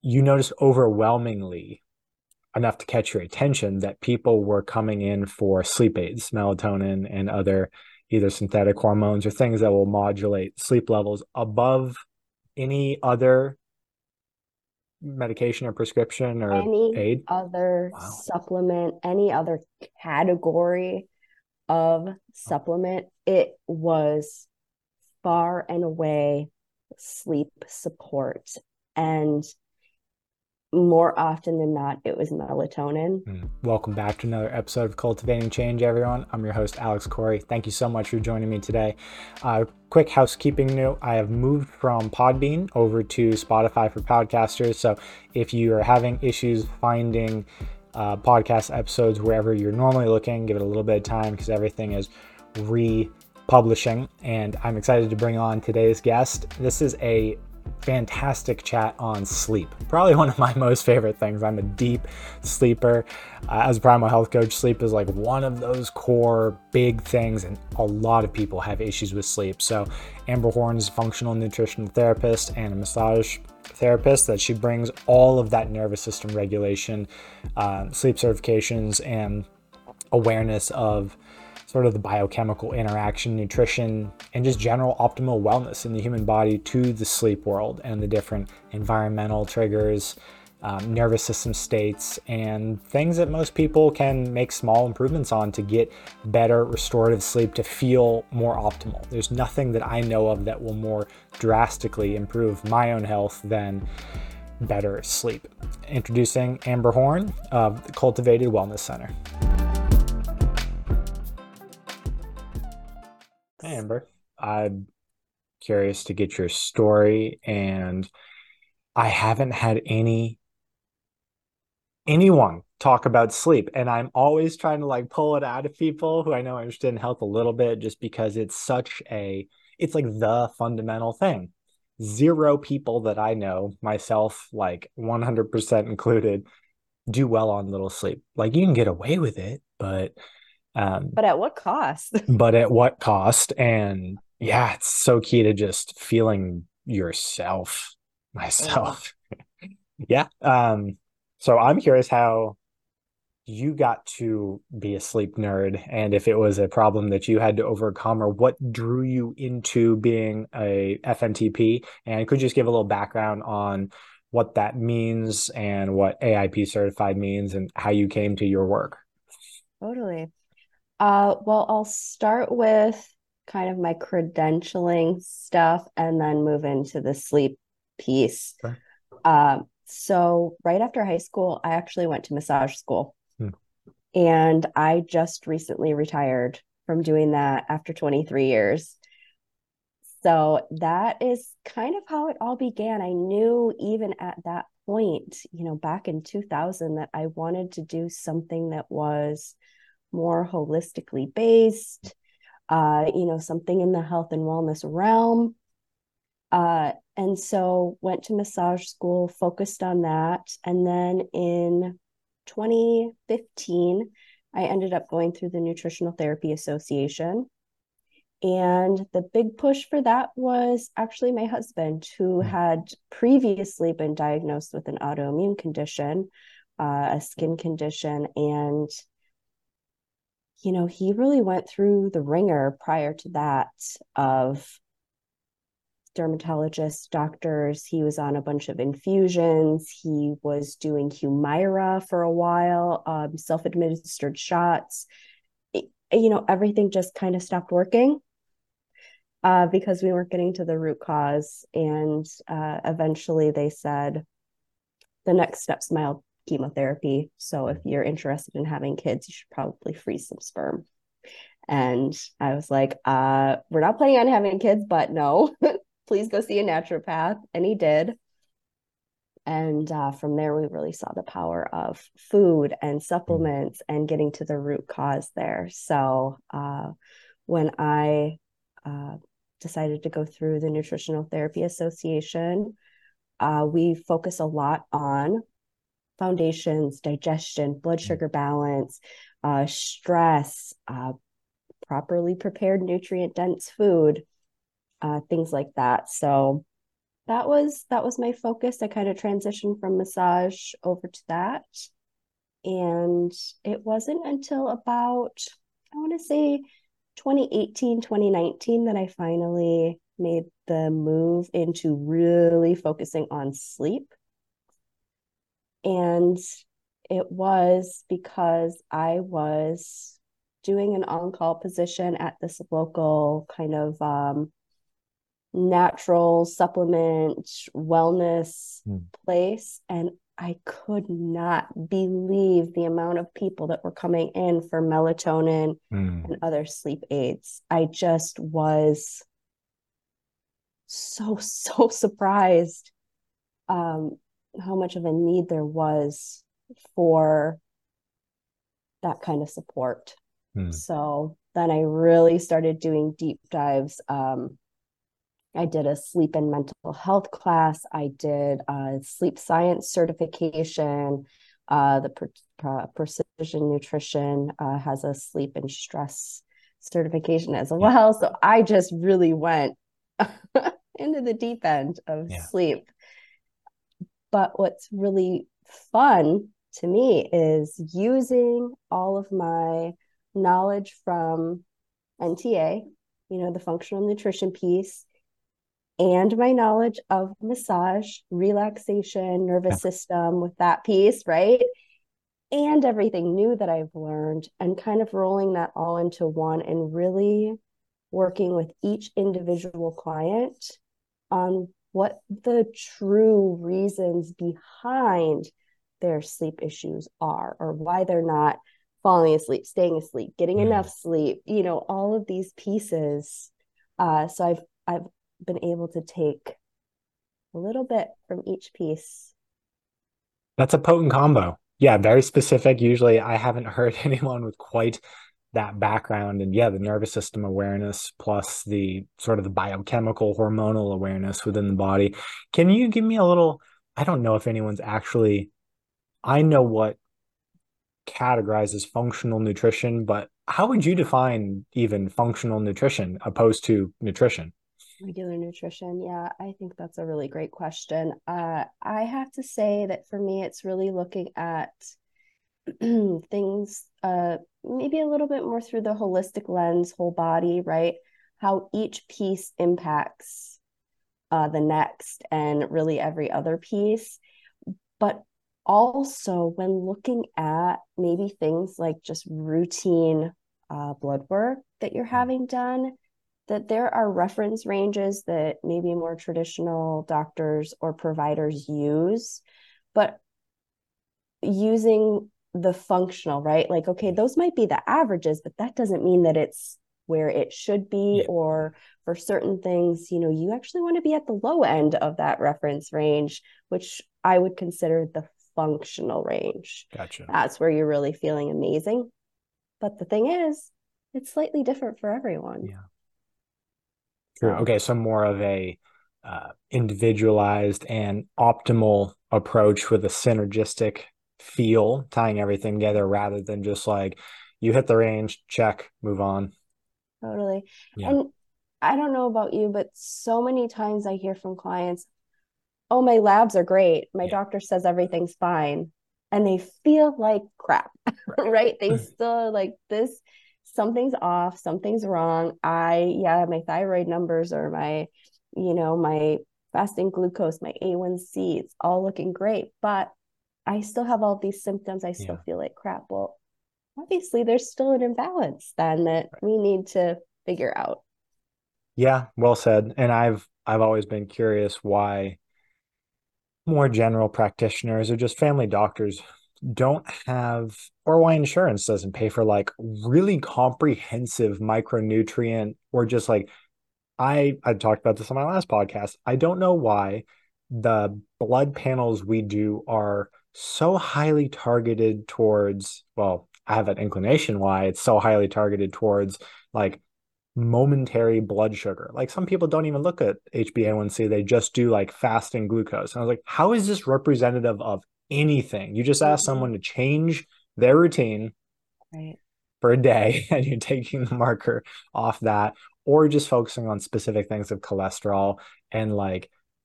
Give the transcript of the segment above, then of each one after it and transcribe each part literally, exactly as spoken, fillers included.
you noticed overwhelmingly enough to catch your attention that people were coming in for sleep aids, melatonin and other either synthetic hormones or things that will modulate sleep levels above any other medication or prescription or Any aid? other Wow. supplement, any other category of supplement, it was far and away sleep support. And more often than not, it was melatonin. Welcome back to another episode of Cultivating Change, everyone. I'm your host, Alex Corey. Thank you so much for joining me today. Uh, quick housekeeping note, I have moved from Podbean over to Spotify for podcasters. So if you are having issues finding uh, podcast episodes wherever you're normally looking, give it a little bit of time because everything is republishing. And I'm excited to bring on today's guest. This is a fantastic chat on sleep. Probably one of my most favorite things. I'm a deep sleeper. Uh, as a primal health coach, sleep is like one of those core big things, and a lot of people have issues with sleep. So Amber Horn is a functional nutritional therapist and a massage therapist that she brings all of that nervous system regulation, uh, sleep certifications, and awareness of sort of the biochemical interaction, nutrition, and just general optimal wellness in the human body to the sleep world and the different environmental triggers, um, nervous system states, and things that most people can make small improvements on to get better restorative sleep to feel more optimal. There's nothing that I know of that will more drastically improve my own health than better sleep. Introducing Amber Horn of the Cultivated Wellness Center. Hey, Amber. I'm curious to get your story, and I haven't had any anyone talk about sleep, and I'm always trying to like pull it out of people who I know are interested in health a little bit, just because it's such a it's like the fundamental thing. Zero people that I know, myself like one hundred percent included, do well on little sleep. Like you can get away with it, but um But at what cost? but at what cost? And yeah, it's so key to just feeling yourself, Oh, myself. Yeah. Um, so I'm curious how you got to be a sleep nerd and if it was a problem that you had to overcome or what drew you into being a F N T P. And could you just give a little background on what that means and what A I P certified means and how you came to your work? totally. Uh, well, I'll start with kind of my credentialing stuff and then move into the sleep piece. Sure. Um, so right after high school, I actually went to massage school, Hmm. and I just recently retired from doing that after twenty-three years. So that is kind of how it all began. I knew even at that point, you know, back in two thousand, that I wanted to do something that was more holistically based, uh, you know, something in the health and wellness realm. Uh, and so went to massage school, focused on that. And then in twenty fifteen, I ended up going through the Nutritional Therapy Association. And the big push for that was actually my husband, who Hmm. had previously been diagnosed with an autoimmune condition, uh, a skin condition. And, you know, he really went through the ringer prior to that of dermatologists, doctors. He was on a bunch of infusions. He was doing Humira for a while, um, self administered shots. It, you know, everything just kind of stopped working uh, because we weren't getting to the root cause. And uh, eventually they said the next step's mild chemotherapy. So if you're interested in having kids, you should probably freeze some sperm. And I was like, uh, we're not planning on having kids, but no, please go see a naturopath. And he did. And uh, from there, we really saw the power of food and Hmm. supplements and getting to the root cause there. So uh, when I uh, decided to go through the Nutritional Therapy Association, uh, we focus a lot on foundations, digestion, blood Hmm. sugar balance, uh, stress, uh, properly prepared nutrient dense food, uh, things like that. So that was that was my focus. I kind of transitioned from massage over to that. And it wasn't until about, I want to say twenty eighteen, twenty nineteen that I finally made the move into really focusing on sleep. And it was because I was doing an on-call position at this local kind of um, natural supplement wellness mm. place. And I could not believe the amount of people that were coming in for melatonin mm. and other sleep aids. I just was so, so surprised um, how much of a need there was for that kind of support. Mm. So then I really started doing deep dives. Um, I did a sleep and mental health class. I did a sleep science certification. Uh, the per- per- Precision Nutrition uh, has a sleep and stress certification as well. Yeah. So I just really went into the deep end of yeah. sleep. But what's really fun to me is using all of my knowledge from N T A, you know, the functional nutrition piece, and my knowledge of massage, relaxation, nervous system with that piece, right? And everything new that I've learned, and kind of rolling that all into one and really working with each individual client on what the true reasons behind their sleep issues are, or why they're not falling asleep, staying asleep, getting mm. enough sleep, you know, all of these pieces. Uh, so I've, I've been able to take a little bit from each piece. That's a potent combo. Yeah, very specific. Usually I haven't heard anyone with quite that background. And yeah, the nervous system awareness plus the sort of the biochemical hormonal awareness within the body. Can you give me a little, I don't know if anyone's actually, I know what categorizes functional nutrition, but how would you define even functional nutrition opposed to nutrition? Regular nutrition. Yeah, I think that's a really great question. Uh, I have to say that for me, it's really looking at things uh, maybe a little bit more through the holistic lens, whole body, right? How each piece impacts uh, the next and really every other piece. But also when looking at maybe things like just routine uh, blood work that you're having done, that there are reference ranges that maybe more traditional doctors or providers use, but using the functional, right? Like, okay, those might be the averages, but that doesn't mean that it's where it should be. Yeah. Or for certain things, you know, you actually want to be at the low end of that reference range, which I would consider the functional range. Gotcha. That's where you're really feeling amazing. But the thing is, it's slightly different for everyone. Yeah. True. Okay, so more of a uh, individualized and optimal approach with a synergistic feel, tying everything together rather than just like you hit the range, check, move on. Totally. Yeah. And I don't know about you, but so many times I hear from clients, oh, my labs are great. My yeah. doctor says everything's fine. And they feel like crap, right? right? They still like this. Something's off, something's wrong. I, yeah, my thyroid numbers or my, you know, my fasting glucose, my A one C, it's all looking great, but I still have all these symptoms. I still yeah. feel like crap. Well, obviously there's still an imbalance then that right. we need to figure out. Yeah, well said. And I've, I've always been curious why more general practitioners or just family doctors don't have, or why insurance doesn't pay for like really comprehensive micronutrient or just like I I talked about this on my last podcast. I don't know why the blood panels we do are so highly targeted towards, well, I have an inclination why it's so highly targeted towards like momentary blood sugar. Like some people don't even look at H b A one C, they just do like fasting glucose. And I was like, how is this representative of anything? You just ask mm-hmm. someone to change their routine right. for a day and you're taking the marker off that, or just focusing on specific things of cholesterol and like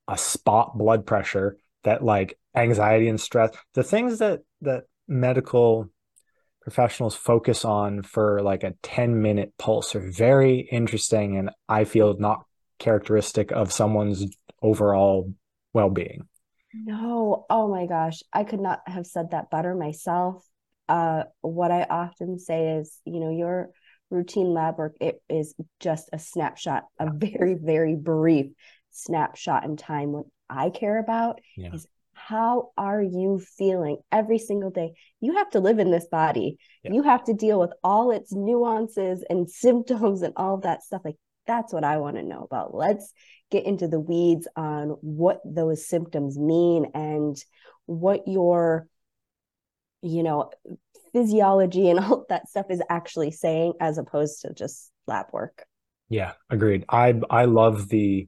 a spot blood pressure, that like anxiety and stress, the things that that medical professionals focus on for like a ten minute pulse are very interesting, and I feel not characteristic of someone's overall well-being. No, oh my gosh, I could not have said that better myself. Uh, what I often say is, you know, your routine lab work, it is just a snapshot, a Yeah. very, very brief snapshot in time. What I care about Yeah. is how are you feeling every single day? You have to live in this body. Yeah. You have to deal with all its nuances and symptoms and all of that stuff. Like that's what I want to know about. Let's get into the weeds on what those symptoms mean and what your, you know, physiology and all that stuff is actually saying, as opposed to just lab work. Yeah, agreed. I I love the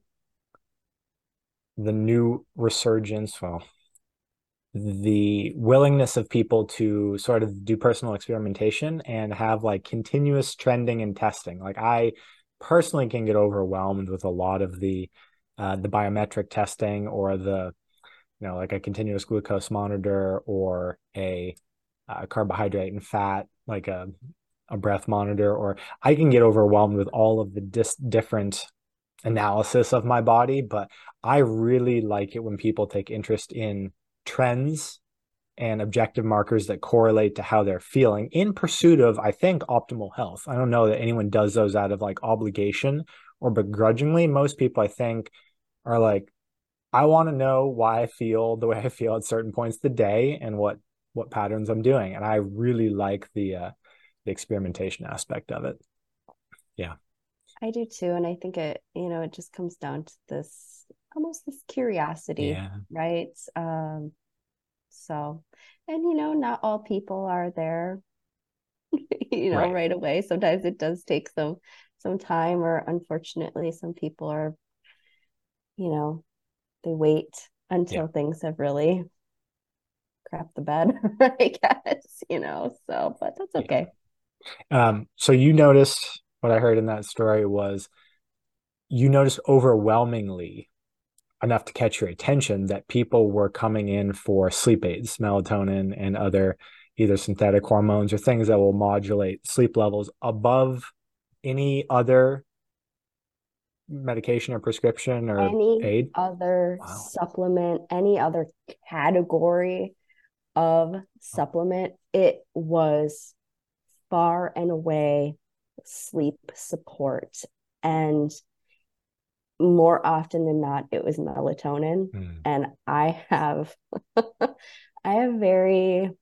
the new resurgence, well, the willingness of people to sort of do personal experimentation and have like continuous trending and testing. Like I personally can get overwhelmed with a lot of the uh, the biometric testing, or the, you know, like a continuous glucose monitor, or a uh, carbohydrate and fat, like a a breath monitor, or I can get overwhelmed with all of the dis- different analysis of my body. But I really like it when people take interest in trends and objective markers that correlate to how they're feeling in pursuit of, I think, optimal health. I don't know that anyone does those out of like obligation or begrudgingly. Most people, I think, are like, I want to know why I feel the way I feel at certain points of the day, and what what patterns I'm doing. And I really like the uh, the experimentation aspect of it. Yeah. I do too. And I think it, you know, it just comes down to this almost this curiosity, Yeah. right? Um, so, and you know, not all people are there, you know, Right. right away. Sometimes it does take some some time, or unfortunately, some people are, you know, they wait Yeah. until things have really crap the bed, I guess, you know. So, but that's Yeah. okay. Um, so you noticed, what I heard in that story was, you noticed overwhelmingly enough to catch your attention that people were coming in for sleep aids, melatonin, and other either synthetic hormones or things that will modulate sleep levels above any other medication or prescription or Any aid. other Wow. supplement, any other category of supplement, it was far and away sleep support. And more often than not, it was melatonin. Mm. And I have I have very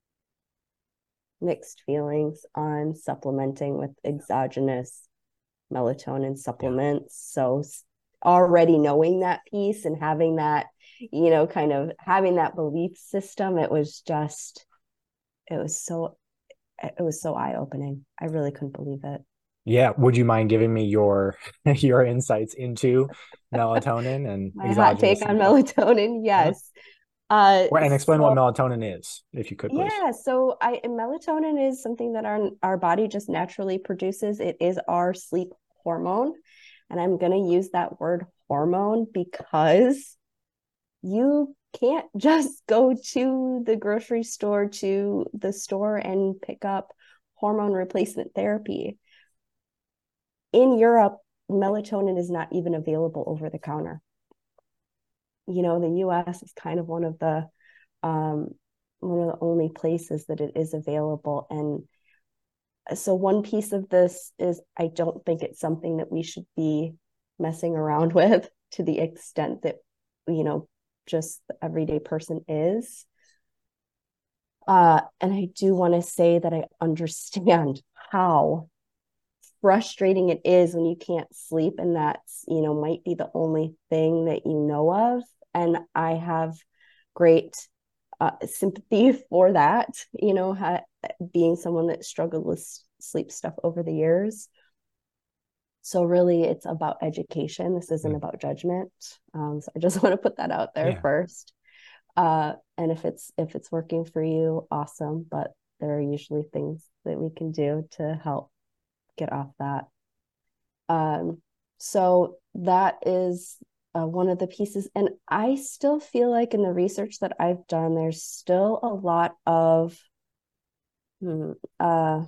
mixed feelings on supplementing with exogenous melatonin Yeah. supplements. So already knowing that piece and having that, you know, kind of having that belief system, it was just, it was so, it was so eye opening. I really couldn't believe it. Yeah. Would you mind giving me your your insights into melatonin and My hot take exogenous on support? melatonin, Yeah. yes. Uh, Well, and explain what so melatonin is, if you could, please. yeah, so I melatonin is something that our our body just naturally produces. It is our sleep hormone, and I'm going to use that word hormone because you can't just go to the grocery store, to the store, and pick up hormone replacement therapy. In Europe, melatonin is not even available over the counter. You know, the U S is kind of one of the um, one of the only places that it is available. And so one piece of this is I don't think it's something that we should be messing around with to the extent that, you know, just the everyday person is. Uh, and I do want to say that I understand how frustrating it is when you can't sleep, and that's, you know, might be the only thing that you know of. And I have great uh, sympathy for that, you know, ha- being someone that struggled with sleep stuff over the years. So really, it's about education. This isn't Mm. about judgment. Um, so I just want to put that out there Yeah. first. Uh, and if it's if it's working for you, awesome. But there are usually things that we can do to help get off that. Um, so that is uh, one of the pieces. And I still feel like in the research that I've done, there's still a lot of hmm, uh,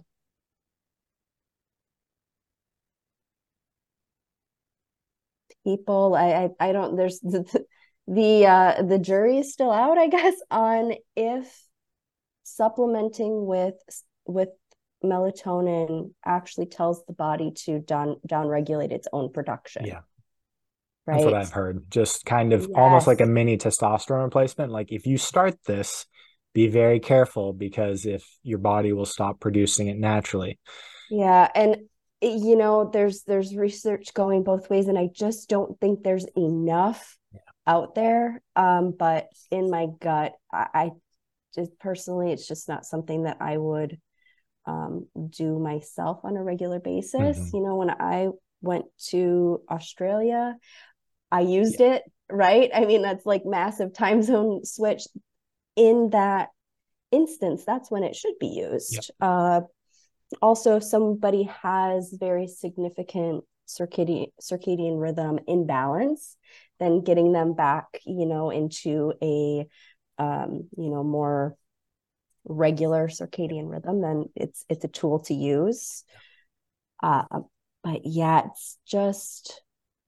people. I, I I don't. There's the the uh, the jury is still out, I guess, on if supplementing with with melatonin actually tells the body to down down regulate its own production. Yeah. That's what Right. I've heard. Just kind of almost like a Yes. mini testosterone replacement. Like if you start this, be very careful because if your body will stop producing it naturally. Yeah, and you know, there's there's research going both ways, and I just don't think there's enough Yeah. out there. Um, but in my gut, I, I just personally, it's just not something that I would um, do myself on a regular basis. Mm-hmm. You know, when I went to Australia, I used Yeah. it, right? I mean, that's like massive time zone switch. In that instance, that's when it should be Yep. used. Uh, also, if somebody has very significant circadian circadian rhythm imbalance, then getting them back, you know, into a um, you know, more regular circadian rhythm, then it's it's a tool to use. Uh, but yeah, it's just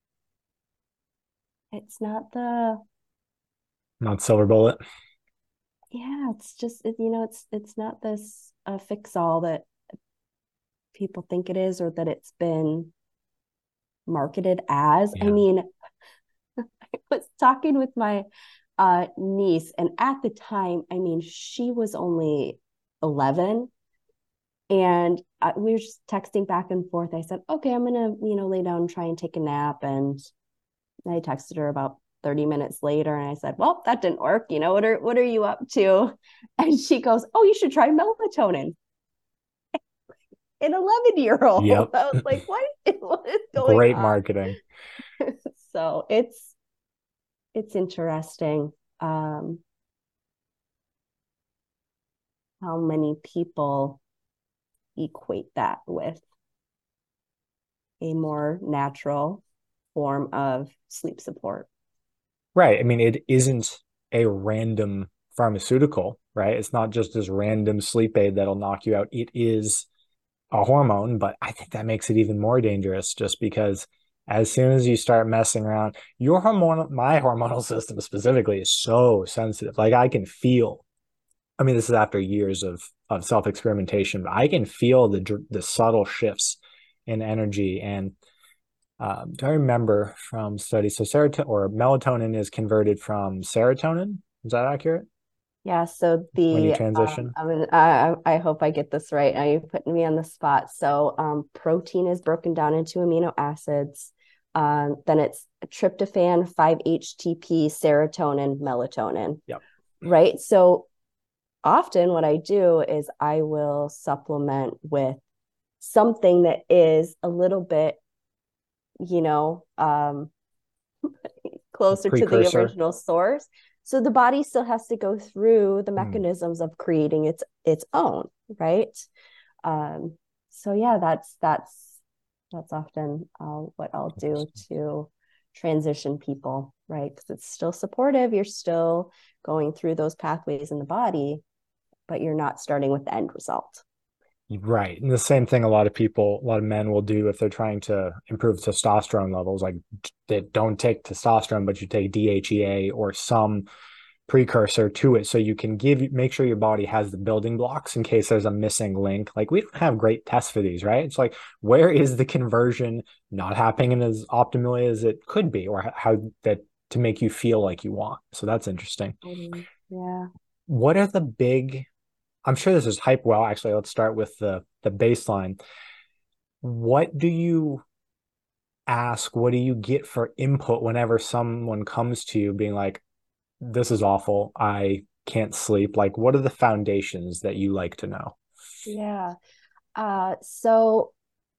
it's not the Not silver bullet. yeah, it's just it, you know, it's it's not this uh, fix all that people think it is or that it's been marketed as. I Yeah. mean, I was talking with my uh, niece, and at the time, I mean, she was only eleven, and I, we were just texting back and forth. I said, "Okay, I'm gonna, you know, lay down and try and take a nap." And I texted her about thirty minutes later, and I said, "Well, that didn't work. You know, what are what are you up to?" And she goes, "Oh, you should try melatonin." An eleven year old. Yep. I was like, "What? What is going Great on?" marketing. So it's it's interesting. Um, how many people equate that with a more natural form of sleep support. Right. I mean, it isn't a random pharmaceutical, right? It's not just this random sleep aid that'll knock you out. It is a hormone, but I think that makes it even more dangerous just because as soon as you start messing around, your hormonal, my hormonal system specifically is so sensitive. Like I can feel, I mean, this is after years of of self experimentation, but I can feel the the subtle shifts in energy. And um, do I remember from studies? So serotonin or melatonin is converted from serotonin. Is that accurate? Yeah, so When you the um, transition? I mean, I I hope I get this right. Now you're putting me on the spot. So um, protein is broken down into amino acids. Um, then it's tryptophan, five H T P, serotonin, melatonin. Yep. Right. So often what I do is I will supplement with something that is a little bit, you know, um, closer to the Precursor. original source. So the body still has to go through the Hmm. mechanisms of creating its its own, right? Um, so yeah, that's that's that's often uh, what I'll do to transition people, right? Because it's still supportive. You're still going through those pathways in the body, but you're not starting with the end result. Right. And the same thing a lot of people, a lot of men will do if they're trying to improve testosterone levels. Like they don't take testosterone, but you take D H E A or some precursor to it. So you can give, make sure your body has the building blocks in case there's a missing link. Like we don't have great tests for these, right? It's like, where is the conversion not happening as optimally as it could be, or how that to make you feel like you want. So that's interesting. Um, yeah. What are the big I'm sure this is hype. Well, actually, let's start with the the baseline. What do you ask? What do you get for input whenever someone comes to you being like, "This is awful. I can't sleep." Like, what are the foundations that you like to know? Yeah. Uh, so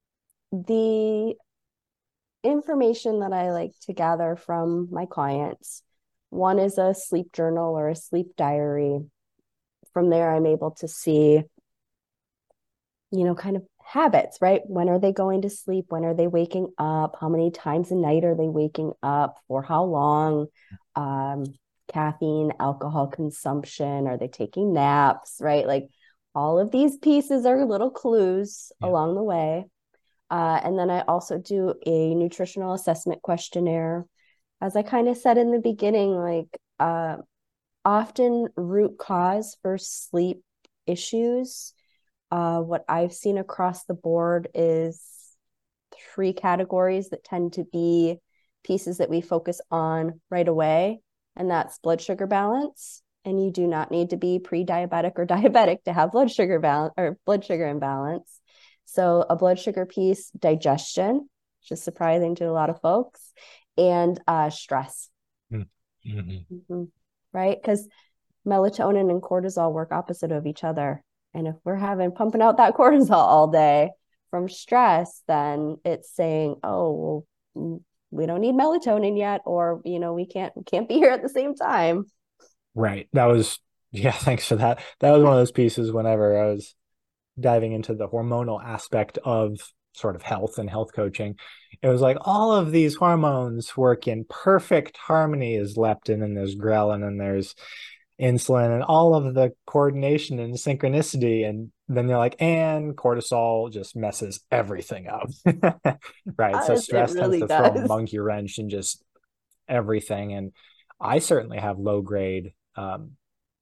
the information that I like to gather from my clients, one is a sleep journal or a sleep diary. From there, I'm able to see, you know, kind of habits, right? When are they going to sleep? When are they waking up? How many times a night are they waking up? For how long? Um, caffeine, alcohol consumption, are they taking naps, right? Like all of these pieces are little clues Yeah. along the way. Uh, and then I also do a nutritional assessment questionnaire. As I kind of said in the beginning, like uh, often root cause for sleep issues, uh, what I've seen across the board is three categories that tend to be pieces that we focus on right away, and that's blood sugar balance. And you do not need to be pre-diabetic or diabetic to have blood sugar balance or blood sugar imbalance. So a blood sugar piece, digestion, which is surprising to a lot of folks, and uh, stress. Mm-hmm. Mm-hmm. Right? Because melatonin and cortisol work opposite of each other. And if we're having pumping out that cortisol all day from stress, then it's saying, oh, well, we don't need melatonin yet, or you know, we can't we can't be here at the same time. Right. That was, yeah, thanks for that. That was one of those pieces whenever I was diving into the hormonal aspect of sort of health and health coaching. It was like all of these hormones work in perfect harmony. Is leptin and there's ghrelin and there's insulin and all of the coordination and synchronicity. And then you're like, and cortisol just messes everything up. Right. So Yes, it stress tends really to throw a does. monkey wrench in just everything. And I certainly have low grade um,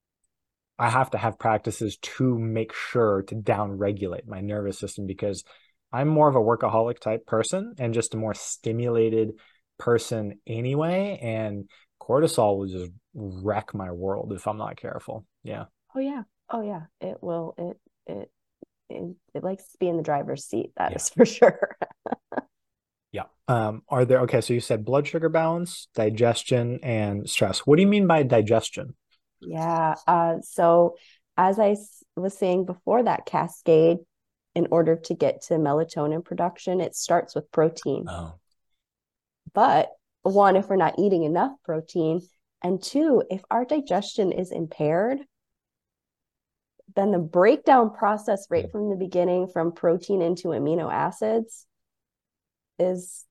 I have to have practices to make sure to down regulate my nervous system because I'm more of a workaholic type person and just a more stimulated person anyway. And cortisol will just wreck my world if I'm not careful. Yeah. Oh yeah. Oh yeah. It will. It it it, it likes to be in the driver's seat. That Yeah. is for sure. Yeah. Um, are there, okay, so you said blood sugar balance, digestion, and stress. What do you mean by digestion? Yeah. Uh, so as I was saying before, that cascade, in order to get to melatonin production, it starts with protein. Oh, But one, if we're not eating enough protein, and two, if our digestion is impaired, then the breakdown process right from the beginning from protein into amino acids is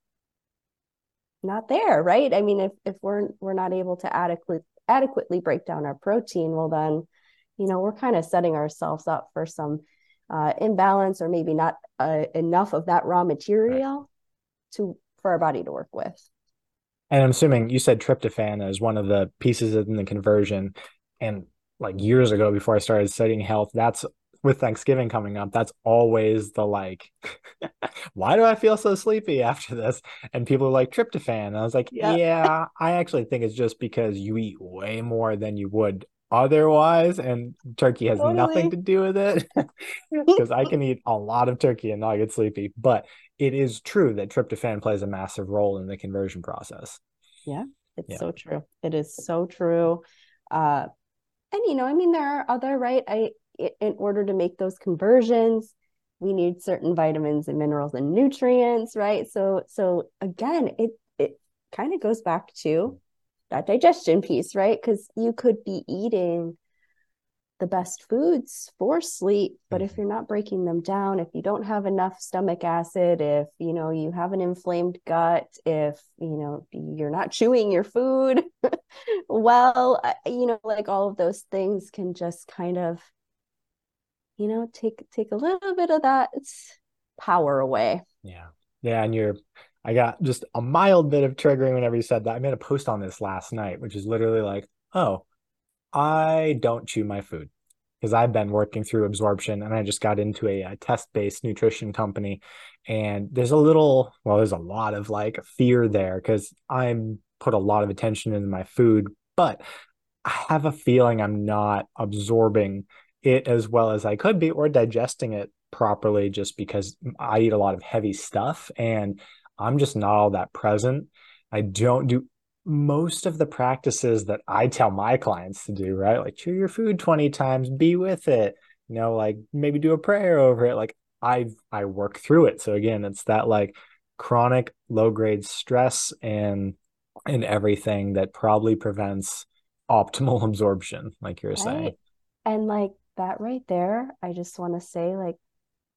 not there, right? I mean, if if we're we're not able to adequately adequately break down our protein, well then, you know, we're kind of setting ourselves up for some uh, imbalance or maybe not uh, enough of that raw right. material to for our body to work with. And I'm assuming you said tryptophan as one of the pieces in the conversion. And like years ago, before I started studying health, that's with Thanksgiving coming up, that's always the like, why do I feel so sleepy after this? And people are like, tryptophan. And I was like, Yeah, yeah, I actually think it's just because you eat way more than you would otherwise. And turkey has nothing totally. to do with it because I can eat a lot of turkey and not get sleepy. But it is true that tryptophan plays a massive role in the conversion process. Yeah, it's Yeah. so true. It is so true. Uh, and you know, I mean, there are other, right? I in order to make those conversions, we need certain vitamins and minerals and nutrients, right? So so again, it it kind of goes back to that digestion piece, right? Because you could be eating the best foods for sleep, but if Mhm. you're not breaking them down, if you don't have enough stomach acid, if you know you have an inflamed gut, if you know you're not chewing your food well, you know, like all of those things can just kind of, you know, take take a little bit of that power away. Yeah. Yeah. And you're, I got just a mild bit of triggering whenever you said that. I made a post on this last night, which is literally like, oh, I don't chew my food because I've been working through absorption and I just got into a, a test-based nutrition company. And there's a little, well, there's a lot of like fear there because I'm put a lot of attention into my food, but I have a feeling I'm not absorbing it as well as I could be or digesting it properly just because I eat a lot of heavy stuff and I'm just not all that present. I don't do most of the practices that I tell my clients to do, right? Like chew your food twenty times, be with it, you know, like maybe do a prayer over it. Like I I work through it. So again, it's that like chronic low grade stress and and everything that probably prevents optimal absorption, like you're Right. saying. And like that right there, I just want to say, like,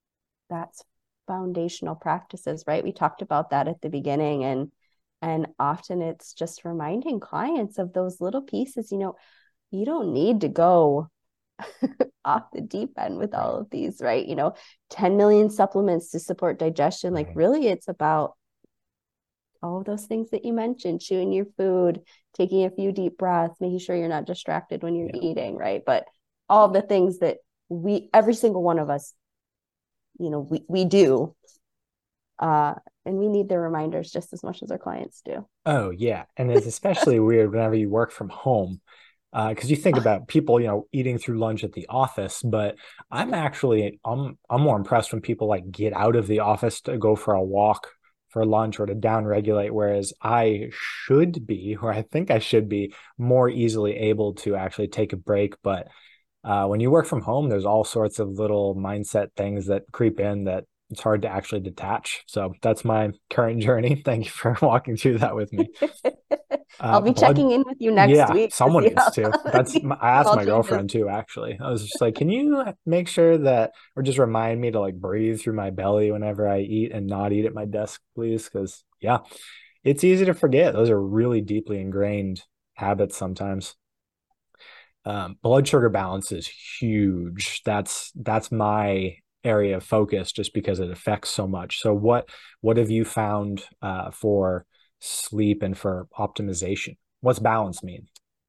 that's foundational practices, right? We talked about that at the beginning, and and often it's just reminding clients of those little pieces. You know, you don't need to go off the deep end with all of these, right? You know, ten million supplements to support digestion. Like, Right. really, it's about all of those things that you mentioned: chewing your food, taking a few deep breaths, making sure you're not distracted when you're Yeah. eating, right? But all the things that we, every single one of us, you know, we, we do. Uh, and we need the reminders just as much as our clients do. Oh, yeah. And it's especially weird whenever you work from home. Because uh, you think about people, you know, eating through lunch at the office, but I'm actually I'm I'm more impressed when people like get out of the office to go for a walk for lunch or to down regulate, whereas I should be, or I think I should be, more easily able to actually take a break. But uh, when you work from home, there's all sorts of little mindset things that creep in that it's hard to actually detach. So that's my current journey. Thank you for walking through that with me. I'll Uh, be blood checking in with you next Yeah, week to someone see needs how to. That's these I asked small my changes. girlfriend too, actually. I was just like, can you make sure that, or just remind me to like breathe through my belly whenever I eat and not eat at my desk, please? Because yeah, it's easy to forget. Those are really deeply ingrained habits sometimes. Um, blood sugar balance is huge. That's that's my area of focus just because it affects so much. So what what have you found uh, for sleep and for optimization? What's balance mean?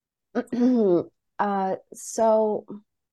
uh, so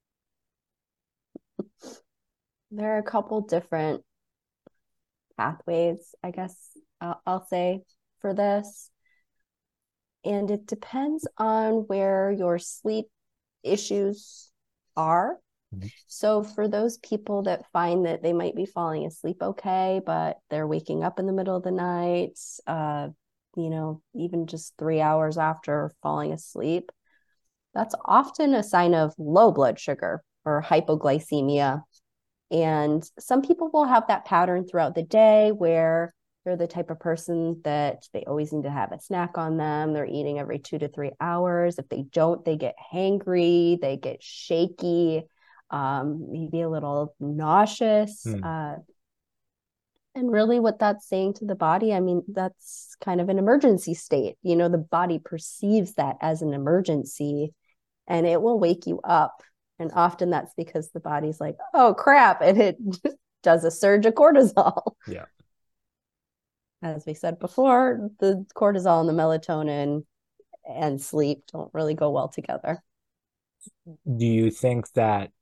there are a couple different pathways, I guess uh, I'll say, for this. And it depends on where your sleep issues are. Mhm. So for those people that find that they might be falling asleep okay, but they're waking up in the middle of the night, uh, you know, even just three hours after falling asleep, that's often a sign of low blood sugar or hypoglycemia. And some people will have that pattern throughout the day where they're the type of person that they always need to have a snack on them. They're eating every two to three hours. If they don't, they get hangry, they get shaky, um, maybe a little nauseous. Hmm. Uh, and really, what that's saying to the body, I mean, that's kind of an emergency state. You know, the body perceives that as an emergency and it will wake you up. And often that's because the body's like, oh crap, and it does a surge of cortisol. Yeah. As we said before, the cortisol and the melatonin and sleep don't really go well together. Do you think that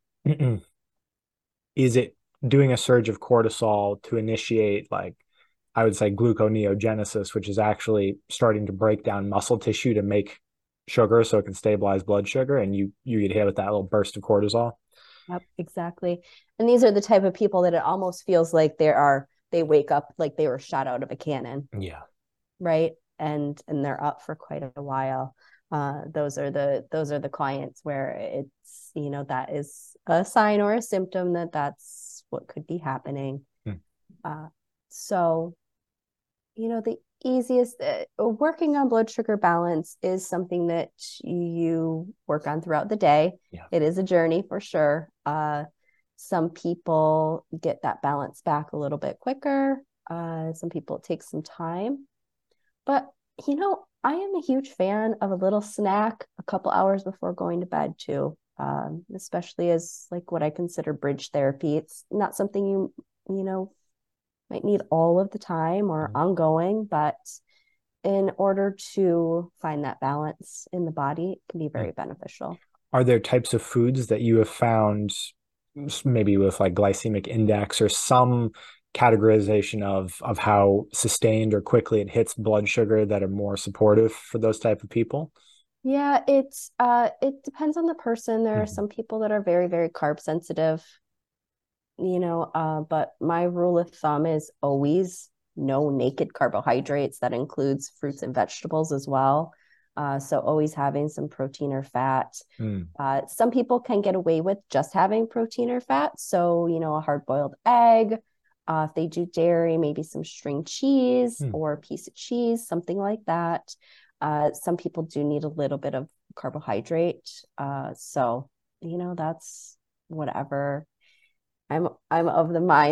is it doing a surge of cortisol to initiate like I would say gluconeogenesis, which is actually starting to break down muscle tissue to make sugar so it can stabilize blood sugar, and you you get hit with that little burst of cortisol? Yep, exactly. And these are the type of people that it almost feels like they are they wake up like they were shot out of a cannon, Yeah. right? And and they're up for quite a while. Uh, those are the those are the clients where it's, you know, that is a sign or a symptom that that's what could be happening. Hmm. Uh, so, you know, the easiest uh, working on blood sugar balance is something that you work on throughout the day. Yeah. It is a journey for sure. Uh, some people get that balance back a little bit quicker. Uh, some people it takes some time. But, you know, I am a huge fan of a little snack a couple hours before going to bed too, um, especially as like what I consider bridge therapy. It's not something you, you know, might need all of the time or Mhm. ongoing, but in order to find that balance in the body, it can be Hmm. very beneficial. Are there types of foods that you have found maybe with like glycemic index or some categorization of of how sustained or quickly it hits blood sugar that are more supportive for those type of people? Yeah, it's uh it depends on the person. There are Mhm. some people that are very, very carb sensitive, you know, uh, but my rule of thumb is always no naked carbohydrates. That includes fruits and vegetables as well. Uh, so always having some protein or fat. Mm. Uh, some people can get away with just having protein or fat. So, you know, a hard boiled egg. Uh, if they do dairy, maybe some string cheese Mm. or a piece of cheese, something like that. Uh, some people do need a little bit of carbohydrate. Uh, so, you know, that's whatever. I'm I'm of the mind that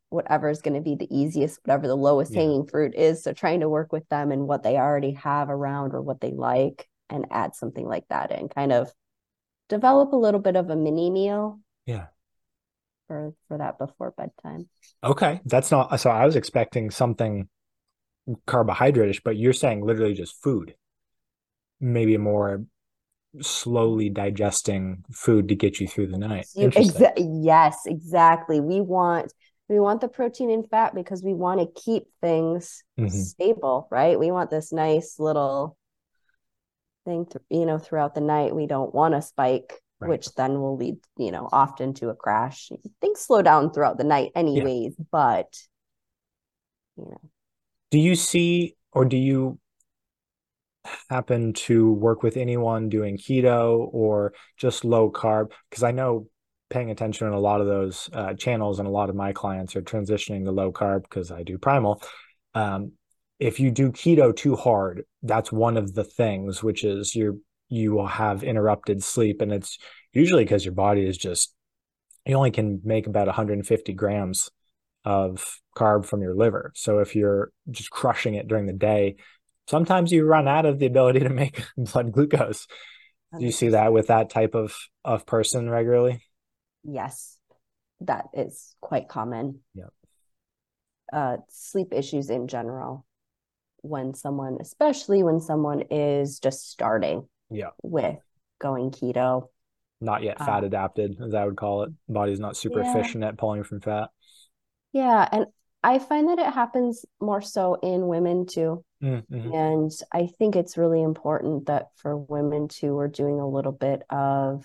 whatever is going to be the easiest, whatever the lowest Yeah. hanging fruit is. So trying to work with them and what they already have around or what they like and add something like that in, kind of develop a little bit of a mini meal Yeah. for for that before bedtime. Okay. That's not, so I was expecting something carbohydrate-ish, but you're saying literally just food, maybe a more slowly digesting food to get you through the night. You Interesting. exa- yes, exactly. We want we want the protein and fat because we want to keep things hmm stable, right? We want this nice little thing, th- you know, throughout the night. We don't want a spike, Right. which then will lead, you know, often to a crash. Things slow down throughout the night, Yeah. anyways, but you know, Do you see, or do you happen to work with anyone doing keto or just low carb? Because I know paying attention in a lot of those uh, channels and a lot of my clients are transitioning to low carb because I do primal. Um, if you do keto too hard, that's one of the things, which is you you will have interrupted sleep, and it's usually because your body is just you only can make about one hundred fifty grams of carb from your liver. So if you're just crushing it during the day, sometimes you run out of the ability to make blood glucose. Do you see one hundred percent. that with that type of of person regularly? Yes, that is quite common. Yeah. Uh, sleep issues in general, when someone, especially when someone is just starting Yeah. with going keto. Not yet Uh, fat adapted, as I would call it. Body's not super yeah, efficient at pulling from fat. yeah, and I find that it happens more so in women too. Mm-hmm. And I think it's really important that for women too, we're doing a little bit of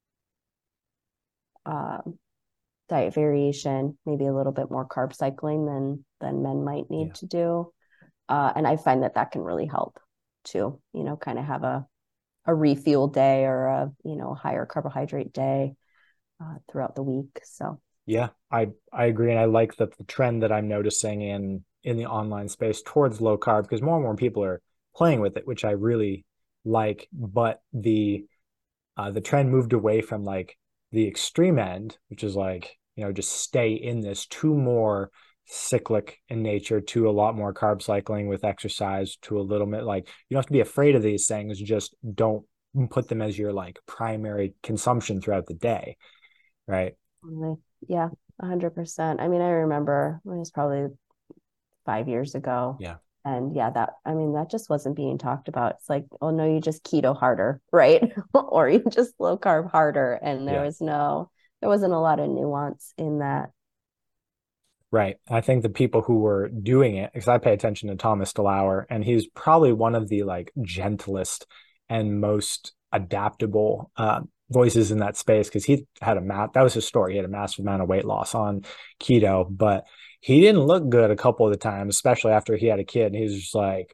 uh, diet variation, maybe a little bit more carb cycling than than men might need Yeah. to do. Uh, and I find that that can really help too. You know, kind of have a a refuel day or a you know higher carbohydrate day uh, throughout the week. So Yeah, I I agree, and I like the, the trend that I'm noticing in in the online space towards low carb because more and more people are playing with it, which I really like. But the uh, the trend moved away from like the extreme end, which is like you know just stay in this, to more cyclic in nature, to a lot more carb cycling with exercise, to a little bit like you don't have to be afraid of these things, just don't put them as your like primary consumption throughout the day, right? really, yeah, one hundred percent. I mean, I remember it was probably five years ago. Yeah. And yeah, that, I mean, that just wasn't being talked about. It's like, oh no, you just keto harder, right? Or you just low carb harder. And there Yeah. was no, there wasn't a lot of nuance in that. Right. I think the people who were doing it, because I pay attention to Thomas DeLauer, and he's probably one of the like gentlest and most adaptable uh, voices in that space because he had a mat that was his story. He had a massive amount of weight loss on keto, but he didn't look good a couple of the times, especially after he had a kid. And he was just like,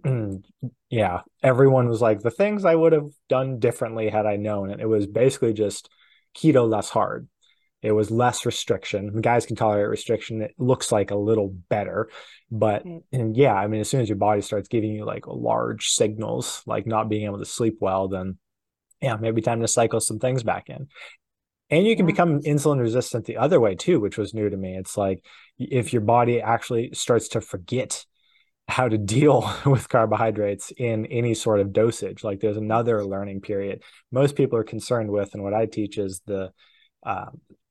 yeah, everyone was like, the things I would have done differently had I known. And it was basically just keto less hard. It was less restriction. Guys can tolerate restriction. It looks like a little better. But Right. and yeah, I mean, as soon as your body starts giving you like large signals, like not being able to sleep well, then yeah, maybe time to cycle some things back in. And you can Yeah. become insulin resistant the other way too, which was new to me. It's like if your body actually starts to forget how to deal with carbohydrates in any sort of dosage, like there's another learning period. Most people are concerned with, and what I teach is the uh,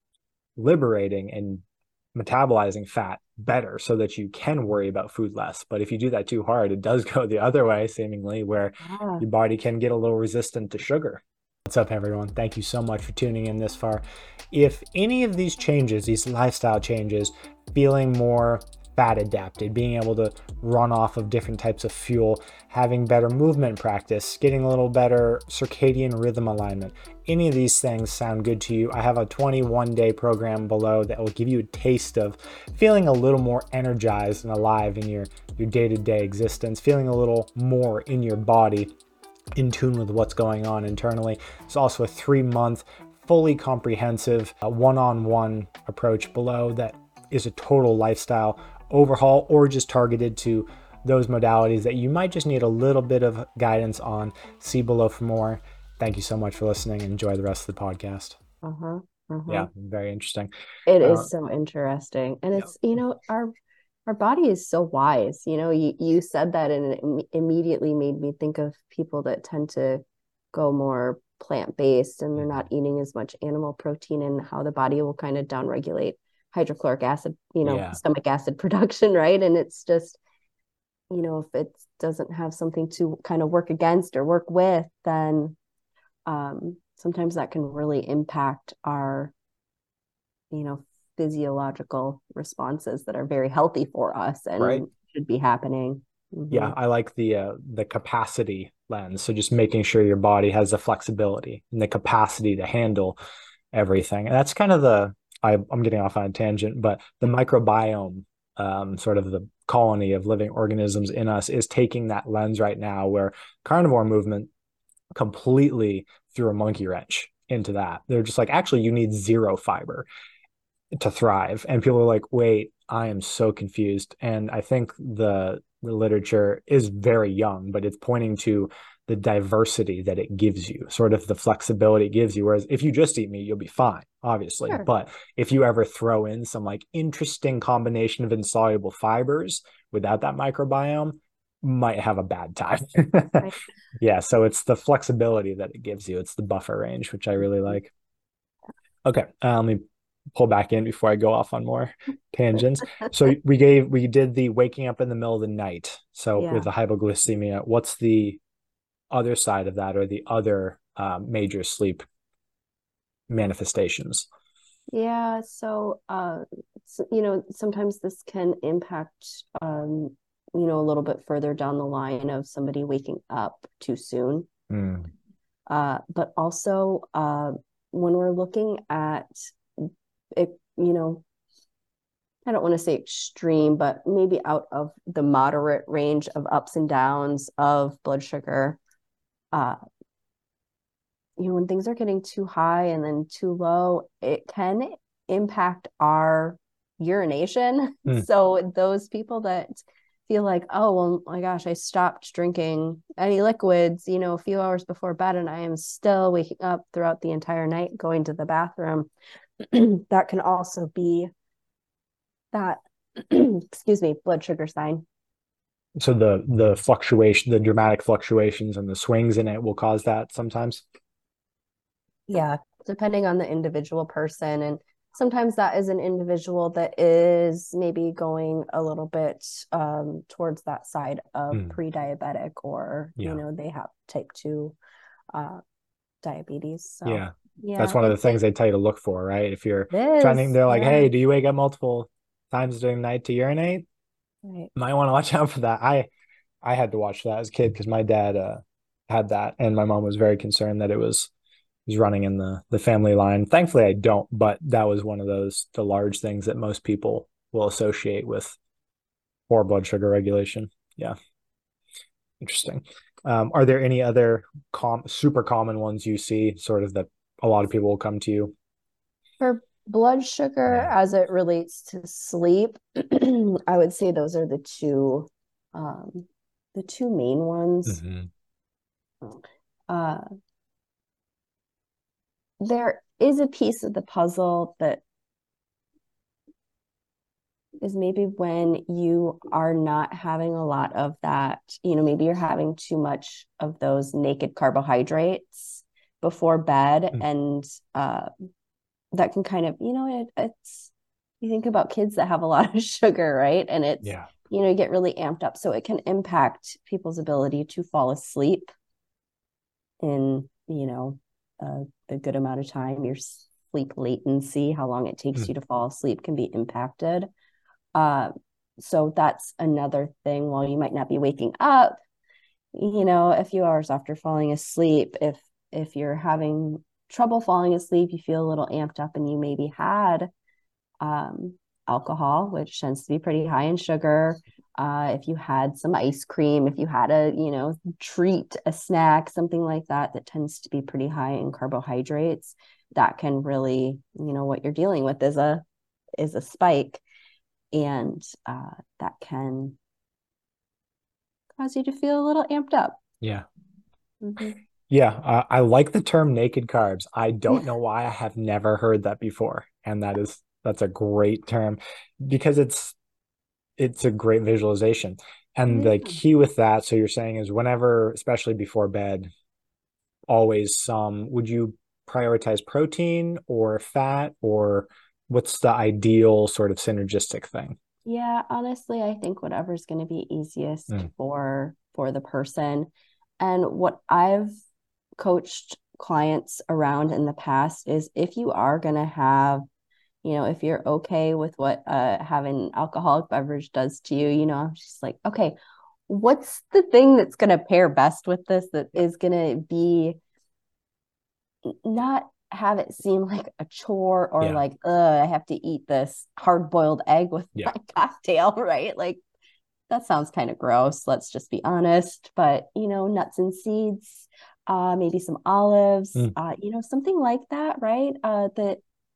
liberating and metabolizing fat better so that you can worry about food less. But if you do that too hard, it does go the other way, seemingly, where Yeah. your body can get a little resistant to sugar. What's up, everyone? Thank you so much for tuning in this far. If any of these changes, these lifestyle changes, feeling more fat adapted, being able to run off of different types of fuel, having better movement practice, getting a little better circadian rhythm alignment, any of these things sound good to you, I have a twenty-one day program below that will give you a taste of feeling a little more energized and alive in your, your day-to-day existence, feeling a little more in your body, in tune with what's going on internally. It's also a three month, fully comprehensive uh, one-on-one approach below that is a total lifestyle overhaul or just targeted to those modalities that you might just need a little bit of guidance on. See below for more. Thank you so much for listening and enjoy the rest of the podcast. Uh-huh. Uh-huh. Yeah, very interesting. It Uh, is so interesting. And yeah, it's, you know, our our body is so wise. You know, you you said that and it im- immediately made me think of people that tend to go more plant-based and they're not mhm. eating as much animal protein and how the body will kind of downregulate hydrochloric acid, you know, Yeah, stomach acid production, right? And it's just, you know, if it doesn't have something to kind of work against or work with, then um, sometimes that can really impact our, you know, physiological responses that are very healthy for us right. and should be happening. Yeah, Mm-hmm. I like the uh, the capacity lens. So just making sure your body has the flexibility and the capacity to handle everything. And that's kind of the I, I'm getting off on a tangent, but the microbiome, um, sort of the colony of living organisms in us, is taking that lens right now, where carnivore movement completely threw a monkey wrench into that. They're just like, actually, you need zero fiber to thrive. And people are like, wait, I am so confused. And I think the the literature is very young, but it's pointing to the diversity that it gives you, sort of the flexibility it gives you. Whereas if you just eat meat, you'll be fine, obviously. Sure. But if you ever throw in some like interesting combination of insoluble fibers without that microbiome, might have a bad time. Right. Yeah, so it's the flexibility that it gives you. It's the buffer range, which I really like. Okay, uh, let me pull back in before I go off on more tangents. So we gave we did the waking up in the middle of the night. So with Yeah. the hypoglycemia, what's the other side of that, or the other um, major sleep manifestations? Yeah. So, uh, so, you know, sometimes this can impact, um, you know, a little bit further down the line of somebody waking up too soon. Mm, Uh, but also, uh, when we're looking at it, you know, I don't want to say extreme, but maybe out of the moderate range of ups and downs of blood sugar. Uh, you know, when things are getting too high and then too low, it can impact our urination. mm. So those people that feel like, oh, well, my gosh, I stopped drinking any liquids, you know, a few hours before bed, and I am still waking up throughout the entire night going to the bathroom. That can also be that, excuse me, blood sugar sign. So the the fluctuation, the dramatic fluctuations and the swings in it will cause that sometimes. Yeah, depending on the individual person. And sometimes that is an individual that is maybe going a little bit um, towards that side of Mm, pre-diabetic, or, you yeah, know, they have type two uh, diabetes. So, yeah. That's yeah, one of the it, things it they tell you to look for, right? If you're trying to, is. they're like, Yeah. hey, do you wake up multiple times during the night to urinate? Right. Might want to watch out for that. I I had to watch that as a kid because my dad uh, had that, and my mom was very concerned that it was was running in the the family line. Thankfully, I don't, but that was one of those the large things that most people will associate with poor blood sugar regulation. Yeah, interesting. Um, are there any other com super common ones you see, sort of that a lot of people will come to you? For blood sugar Mm. as it relates to sleep, I would say those are the two um, the two main ones. Mm-hmm. Uh, there is a piece of the puzzle that is maybe when you are not having a lot of that, you know, maybe you're having too much of those naked carbohydrates before bed. Mm. And uh, that can kind of, you know, it, it's, you think about kids that have a lot of sugar, right? And it's, Yeah. you know, you get really amped up. So it can impact people's ability to fall asleep in, you know, a, a good amount of time. Your sleep latency, how long it takes Mm. you to fall asleep, can be impacted. Uh, so that's another thing. While you might not be waking up, you know, a few hours after falling asleep, if if you're having trouble falling asleep, you feel a little amped up, and you maybe had um, alcohol, which tends to be pretty high in sugar. Uh, if you had some ice cream, if you had a, you know, treat, a snack, something like that, that tends to be pretty high in carbohydrates, that can really, you know, what you're dealing with is a is a spike, and uh, that can cause you to feel a little amped up. Yeah. Mm-hmm. Yeah, uh, I like the term naked carbs. I don't know why I have never heard that before. And that is that's a great term because it's it's a great visualization. And the Yeah. key with that, so you're saying is whenever, especially before bed, always some, would you prioritize protein or fat or what's the ideal sort of synergistic thing? Yeah, honestly, I think whatever's going to be easiest Mm, for for the person. And what I've coached clients around in the past is if you are going to have, you know, if you're okay with what uh having alcoholic beverage does to you, you know, I'm just like, okay, what's the thing that's going to pair best with this that yeah, is going to be not have it seem like a chore or yeah, like, uh, I have to eat this hard boiled egg with yeah. my cocktail, right? Like that sounds kind of gross. Let's just be honest. But, you know, nuts and seeds, uh, maybe some olives, Mm, uh, you know, something like that, right? Uh, that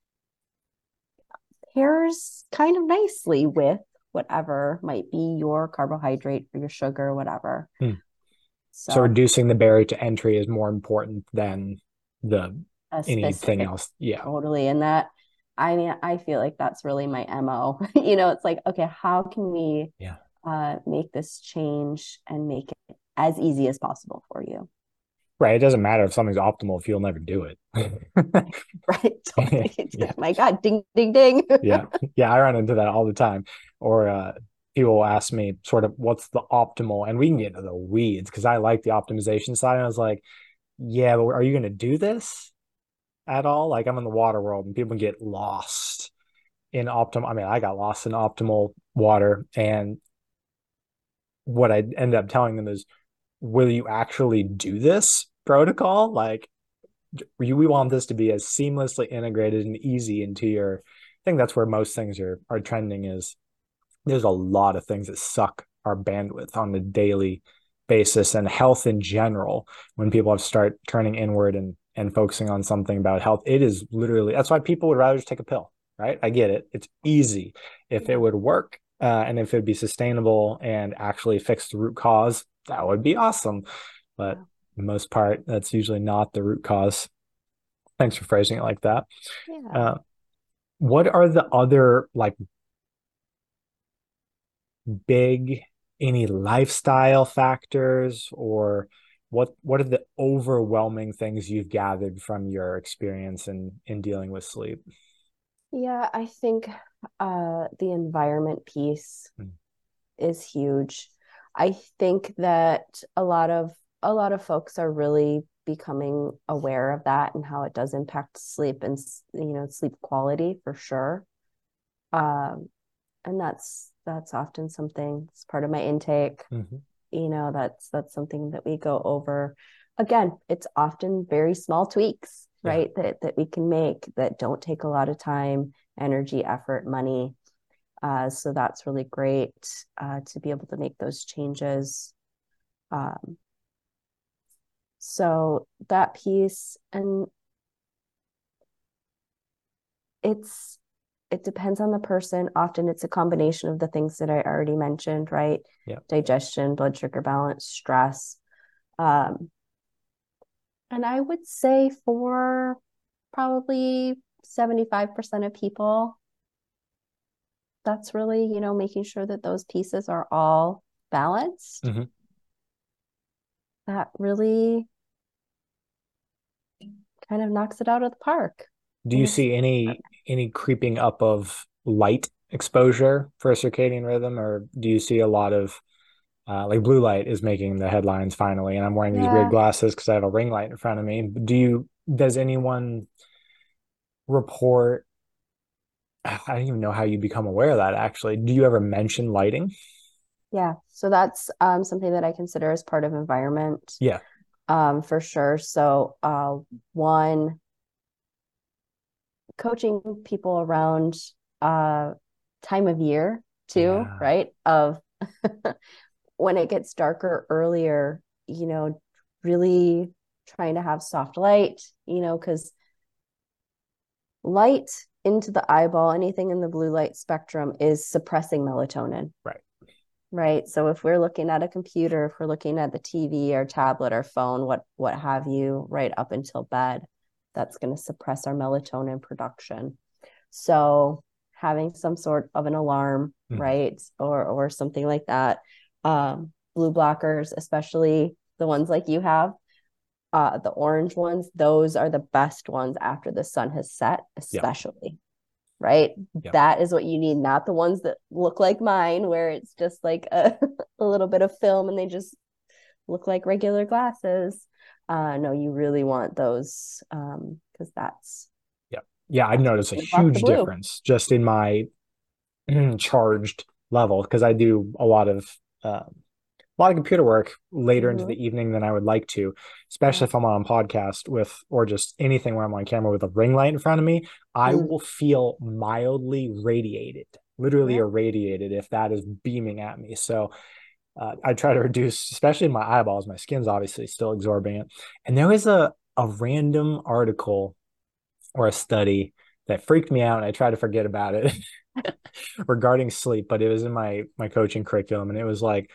pairs kind of nicely with whatever might be your carbohydrate or your sugar, whatever. mm. So So reducing the barrier to entry is more important than the a anything specific, else. Yeah. totally. And that, I mean, I feel like that's really my M O. You know, it's like, okay, how can we Yeah. uh, make this change and make it as easy as possible for you? Right. It doesn't matter if something's optimal if you'll never do it. Right. Totally. Yeah. My God, ding, ding, ding. Yeah. Yeah. I run into that all the time. Or uh, people will ask me sort of what's the optimal, and we can get into the weeds because I like the optimization side. And I was like, yeah, but are you going to do this at all? Like I'm in the water world and people get lost in optimal. I mean, I got lost in optimal water. And what I ended up telling them is, will you actually do this protocol? Like, we want this to be as seamlessly integrated and easy into your. I think that's where most things are are trending. Is there's a lot of things that suck our bandwidth on a daily basis, and health in general. When people have to start turning inward and and focusing on something about health, it is literally that's why people would rather just take a pill, right? I get it. It's easy. If it Yeah. would work uh, and if it'd be sustainable and actually fix the root cause, that would be awesome. But Yeah. the most part, that's usually not the root cause. Thanks for phrasing it like that. Yeah. Uh, what are the other like big any lifestyle factors or what what are the overwhelming things you've gathered from your experience in in dealing with sleep? Yeah. I think uh, the environment piece Mm, is huge. I think that a lot of a lot of folks are really becoming aware of that and how it does impact sleep and you know sleep quality for sure. Um, and that's that's often something that's part of my intake. mhm. You know, that's that's something that we go over. Again, it's often very small tweaks, Yeah. right? That that we can make that don't take a lot of time, energy, effort, money. Uh, so that's really great uh, to be able to make those changes. Um, so that piece, and it's it depends on the person. Often it's a combination of the things that I already mentioned, right? Yeah. Digestion, blood sugar balance, stress. Um, and I would say for probably seventy-five percent of people, that's really, you know, making sure that those pieces are all balanced. Hmm. That really kind of knocks it out of the park. Do And you it's see any any creeping up of light exposure for a circadian rhythm, or do you see a lot of uh, like blue light is making the headlines finally? And I'm wearing these weird yeah, glasses because I have a ring light in front of me. Do you does anyone report I don't even know how you become aware of that actually. Do you ever mention lighting? yeah. So that's um, something that I consider as part of environment, Yeah. um, for sure. So uh, one, coaching people around uh, time of year too, Yeah. right? Of when it gets darker earlier, you know, really trying to have soft light, you know, because light into the eyeball, anything in the blue light spectrum is suppressing melatonin, Right. Right. So if we're looking at a computer, if we're looking at the T V or tablet or phone, what what have you, right up until bed, that's going to suppress our melatonin production. So having some sort of an alarm, Mhm. right, or or something like that. Um, blue blockers, especially the ones like you have, uh, the orange ones, those are the best ones after the sun has set, Yep. especially, right? Yep. That is what you need, not the ones that look like mine, where it's just like a, a little bit of film and they just look like regular glasses. Uh, no, you really want those um, because that's Yep. Yeah. I've that's what's noticed a going to block the huge blue. difference just in my charged level because I do a lot of uh, a lot of computer work later into Mm-hmm. the evening than I would like to, Yeah. especially if I'm on a podcast with or just anything where I'm on camera with a ring light in front of me. I Mm. will feel mildly radiated, literally Yeah. irradiated if that is beaming at me. So uh, I try to reduce, especially my eyeballs. My skin's obviously still absorbing it. And there was a a random article or a study that freaked me out, and I try to forget about it regarding sleep, but it was in my my coaching curriculum, and it was like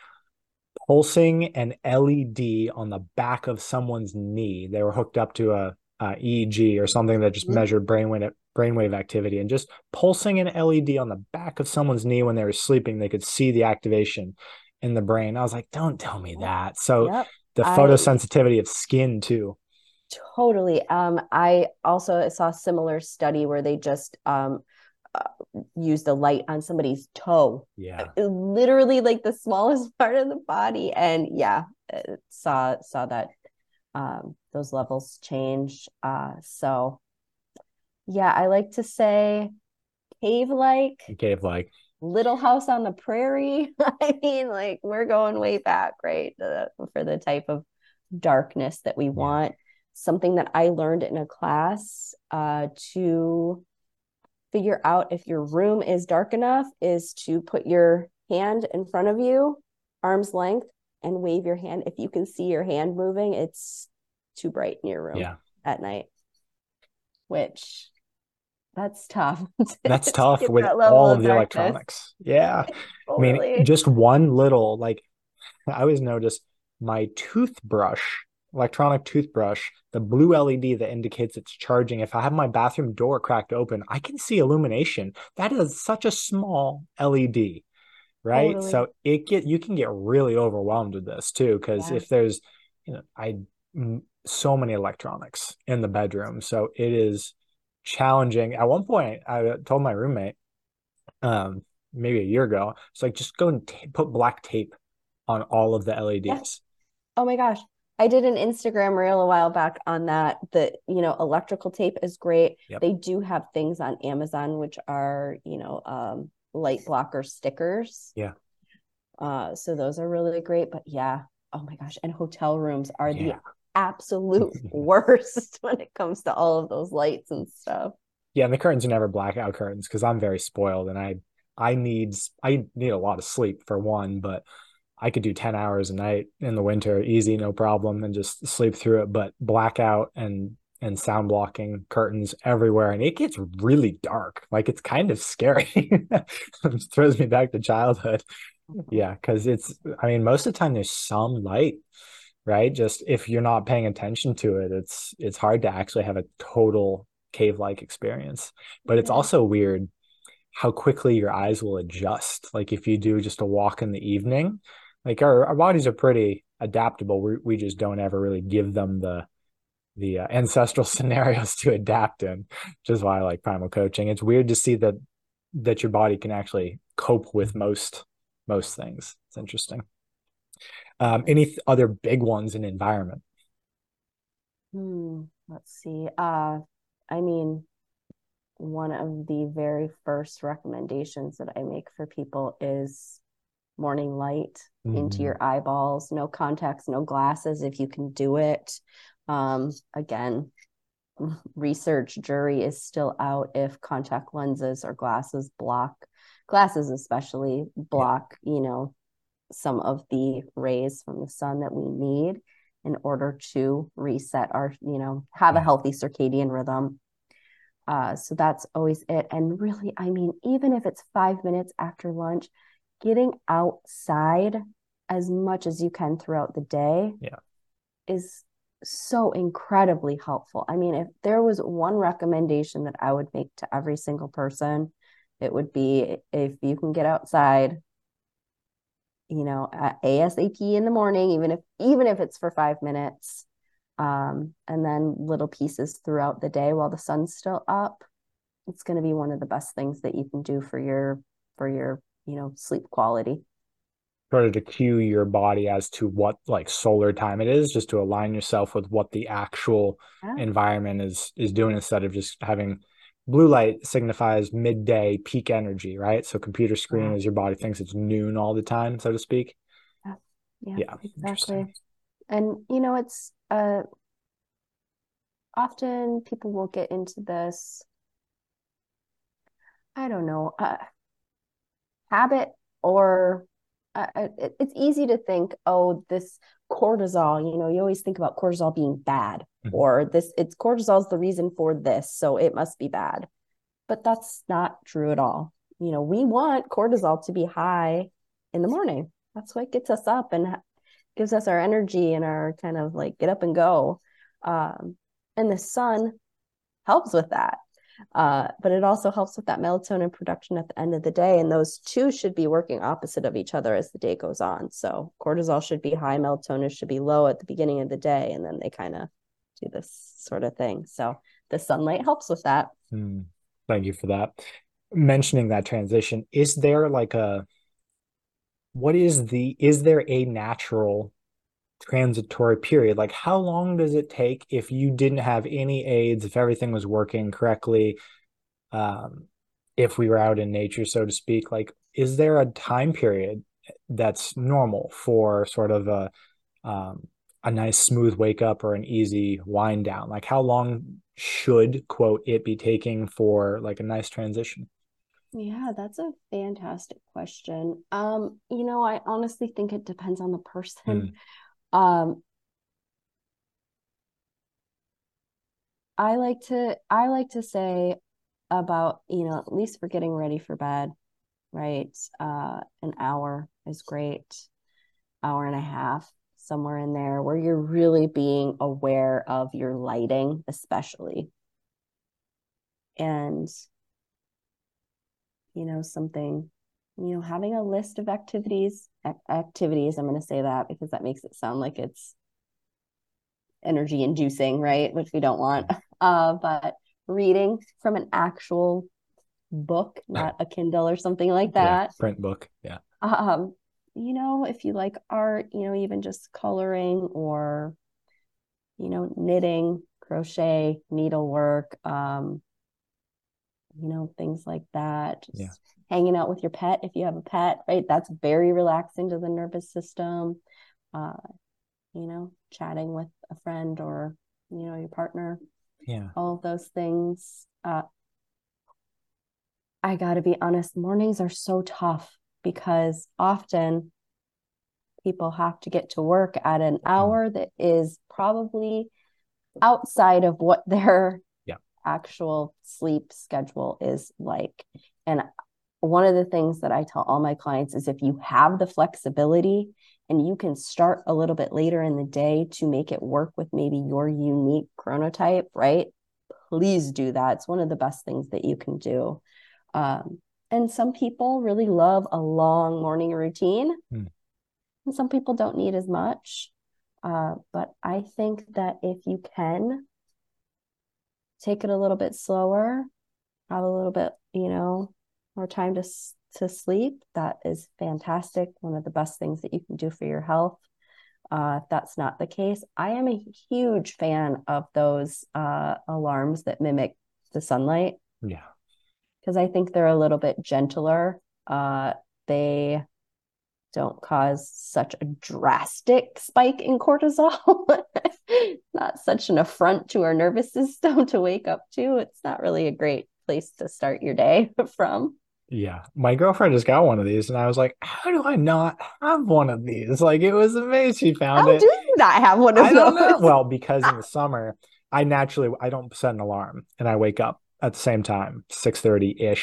pulsing an L E D on the back of someone's knee. They were hooked up to a, a E E G or something that just Mm-hmm. measured brainwave brainwave activity, and just pulsing an L E D on the back of someone's knee when they were sleeping, they could see the activation in the brain. I was like, don't tell me Yep. that. So Yep. the I photosensitivity of skin too. totally. Um, I also saw a similar study where they just um uh, used the light on somebody's toe, Yeah. literally like the smallest part of the body, and yeah, saw saw that um those levels change. Uh, so yeah, I like to say cave-like, Okay, like Little House on the Prairie. I mean, like we're going way back, right? Uh, for the type of darkness that we yeah. want. Something that I learned in a class uh, to figure out if your room is dark enough is to put your hand in front of you, arm's length, and wave your hand. If you can see your hand moving, it's too bright in your room Yeah. at night, which that's tough to, That's to tough get with that level all of of the darkness. electronics. Yeah. I mean, Totally. just one little, like, I always notice my toothbrush, electronic toothbrush, the blue L E D that indicates it's charging. If I have my bathroom door cracked open, I can see illumination. That is such a small L E D, right? Totally. So it get you can get really overwhelmed with this too, because Yeah. if there's, you know, I so many electronics in the bedroom, so it is challenging. At one point, I told my roommate, um, maybe a year ago, it's like just go and t- put black tape on all of the Yeah. L E Ds. Oh my gosh. I did an Instagram reel a while back on that. The, you know, electrical tape is great. Yep. They do have things on Amazon which are, you know, um, light blocker stickers. Yeah. Uh, so those are really great. But yeah, oh my gosh. And hotel rooms are the Yeah. absolute worst when it comes to all of those lights and stuff. Yeah, and the curtains are never blackout curtains because I'm very spoiled and I I need I need a lot of sleep for one, but I could do ten hours a night in the winter, easy, no problem, and just sleep through it. But blackout and and sound blocking curtains everywhere, and it gets really dark. Like it's kind of scary. It throws me back to childhood. Yeah, because it's I mean, most of the time there's some light, right? Just if you're not paying attention to it, it's it's hard to actually have a total cave-like experience. But it's Yeah. also weird how quickly your eyes will adjust. Like if you do just a walk in the evening, like our, our bodies are pretty adaptable. We we just don't ever really give them the the uh, ancestral scenarios to adapt in, which is why I like primal coaching. It's weird to see that that your body can actually cope with most most things. It's interesting. Um, any th- other big ones in environment? Hmm. Let's see. Uh, I mean, one of the very first recommendations that I make for people is morning light into Mm-hmm. your eyeballs, no contacts, no glasses if you can do it. Um, again, research jury is still out if contact lenses or glasses block, glasses especially Yeah. block, you know, some of the rays from the sun that we need in order to reset our, you know, have a Yeah. healthy circadian rhythm. Uh, so that's always it. And really, I mean, even if it's five minutes after lunch, getting outside as much as you can throughout the day Yeah. is so incredibly helpful. I mean, if there was one recommendation that I would make to every single person, it would be if you can get outside, you know, at ASAP in the morning, even if even if it's for five minutes, um, and then little pieces throughout the day while the sun's still up, it's going to be one of the best things that you can do for your for your, you know, sleep quality. Sort of to cue your body as to what like solar time it is, just to align yourself with what the actual Yeah. environment is is doing, instead of just having blue light signifies midday peak energy, right? So computer screen Yeah. is your body thinks it's noon all the time, so to speak. Yeah. Yeah, Yeah, interesting. exactly. And you know, it's uh often people will get into this, I don't know, uh, habit or uh, it, it's easy to think, oh, this cortisol, you know, you always think about cortisol being bad, Mhm. or this, it's cortisol is the reason for this, so it must be bad. But that's not true at all. You know, we want cortisol to be high in the morning. That's what gets us up and gives us our energy and our kind of like get up and go. Um, and the sun helps with that. Uh, but it also helps with that melatonin production at the end of the day. And those two should be working opposite of each other as the day goes on. So cortisol should be high, melatonin should be low at the beginning of the day. And then they kind of do this sort of thing. So the sunlight helps with that. Hmm. Thank you for that. Mentioning that transition, is there like a what is the is there a natural transitory period? Like, how long does it take if you didn't have any aids, if everything was working correctly, um, if we were out in nature, so to speak? Like, is there a time period that's normal for sort of a um, a nice smooth wake up or an easy wind down? Like, how long should quote it be taking for like a nice transition? Yeah, that's a fantastic question. Um, you know, I honestly think it depends on the person. Hmm. Um, I like to I like to say about, you know, at least for getting ready for bed, right? Uh, an hour is great, hour and a half, somewhere in there where you're really being aware of your lighting, especially. And, you know, something, you know, having a list of activities, activities, I'm going to say that because that makes it sound like it's energy inducing, right? Which we don't want. Uh, but reading from an actual book, not a Kindle or something like Yeah, that. print book. Yeah. Um, you know, if you like art, you know, even just coloring or, you know, knitting, crochet, needlework, um, you know, things like that. Yeah. Just hanging out with your pet if you have a pet, right? That's very relaxing to the nervous system. Uh, you know, chatting with a friend or, you know, your partner, Yeah. all of those things. Uh, I got to be honest, mornings are so tough because often people have to get to work at an Mm. hour that is probably outside of what their Yeah. actual sleep schedule is like. And one of the things that I tell all my clients is if you have the flexibility and you can start a little bit later in the day to make it work with maybe your unique chronotype, right? Please do that. It's one of the best things that you can do. Um, and some people really love a long morning routine, Mm. and some people don't need as much. Uh, but I think that if you can take it a little bit slower, have a little bit, you know, more time to to sleep, that is fantastic. One of the best things that you can do for your health. Uh, if that's not the case, I am a huge fan of those uh, alarms that mimic the sunlight Yeah. because I think they're a little bit gentler. Uh, they don't cause such a drastic spike in cortisol. Not such an affront to our nervous system to wake up to. It's not really a great place to start your day from. Yeah. My girlfriend just got one of these, and I was like, how do I not have one of these? Like, it was amazing. She found How do it. you not have one of I don't know. those? Well, because in the summer, I naturally I don't set an alarm and I wake up at the same time, six thirty ish.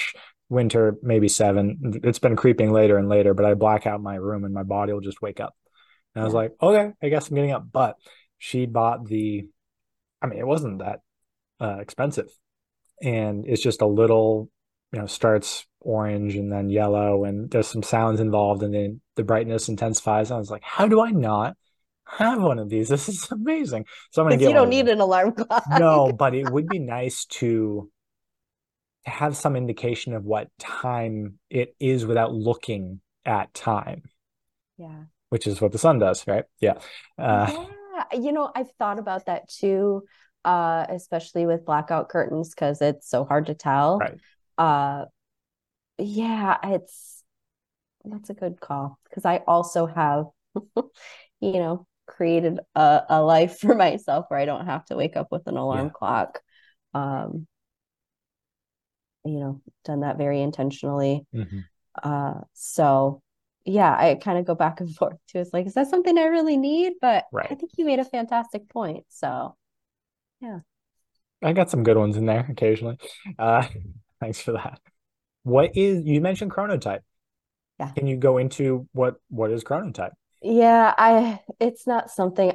winter, maybe seven. It's been creeping later and later, but I black out my room and my body will just wake up. And I was Yeah. like, okay, I guess I'm getting up. But she bought the, I mean, it wasn't that uh, expensive. And it's just a little, you know, starts orange and then yellow, and there's some sounds involved, and then the brightness intensifies. I was like, how do I not have one of these? This is amazing. So I'm gonna Because get you one don't of need those. an alarm clock. No, but it would be nice to to have some indication of what time it is without looking at time, Yeah. which is what the sun does, right? Yeah. Uh, Yeah. You know, I've thought about that too, uh, especially with blackout curtains because it's so hard to tell. right. Uh, yeah, it's that's a good call because I also have, you know, created a, a life for myself where I don't have to wake up with an alarm Yeah. clock. Um, you know, done that very intentionally. Hmm. Uh, so yeah, I kind of go back and forth too. It's like, is that something I really need? But I Right. think you made a fantastic point. So yeah. I got some good ones in there occasionally. Uh, thanks for that. What is, you mentioned chronotype. Yeah. Can you go into what what is chronotype? Yeah, I it's not something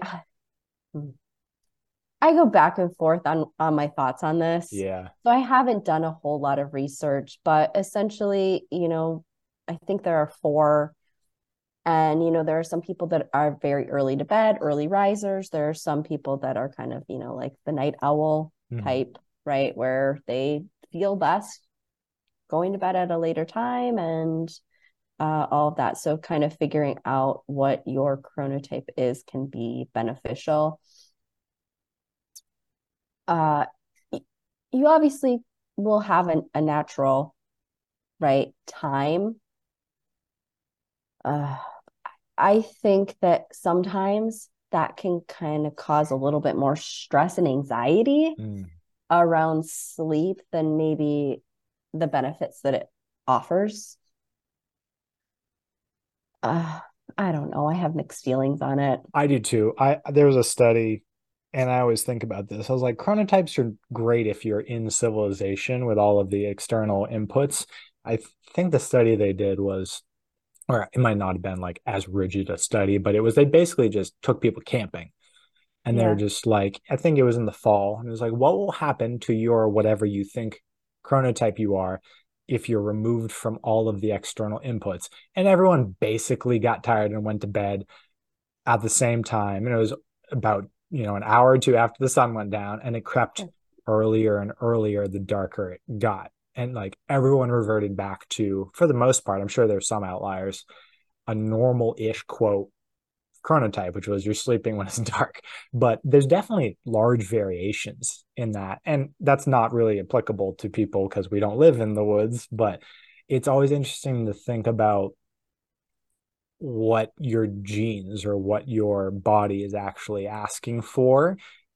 I go back and forth on on my thoughts on this. Yeah. So I haven't done a whole lot of research, but essentially, you know, I think there are four. And, you know, there are some people that are very early to bed, early risers. There are some people that are kind of, you know, like the night owl Mhm. type, right? Where they feel best going to bed at a later time and uh, all of that. So, kind of figuring out what your chronotype is can be beneficial. Uh, you obviously will have an, a natural, right, time. Uh, I think that sometimes that can kind of cause a little bit more stress and anxiety Mm. around sleep than maybe the benefits that it offers. Uh, I don't know. I have mixed feelings on it. I do too. I There was a study, and I always think about this. I was like, chronotypes are great if you're in civilization with all of the external inputs. I th- think the study they did was, or it might not have been like as rigid a study, but it was they basically just took people camping. And they're Yeah. just like, I think it was in the fall. And it was like, what will happen to your whatever you think chronotype you are if you're removed from all of the external inputs? And everyone basically got tired and went to bed at the same time. And it was about, you know, an hour or two after the sun went down, and it crept earlier and earlier the darker it got. And like everyone reverted back to, for the most part, I'm sure there's some outliers, a normal-ish quote chronotype, which was you're sleeping when it's dark. But there's definitely large variations in that. And that's not really applicable to people because we don't live in the woods, but it's always interesting to think about what your genes or what your body is actually asking for,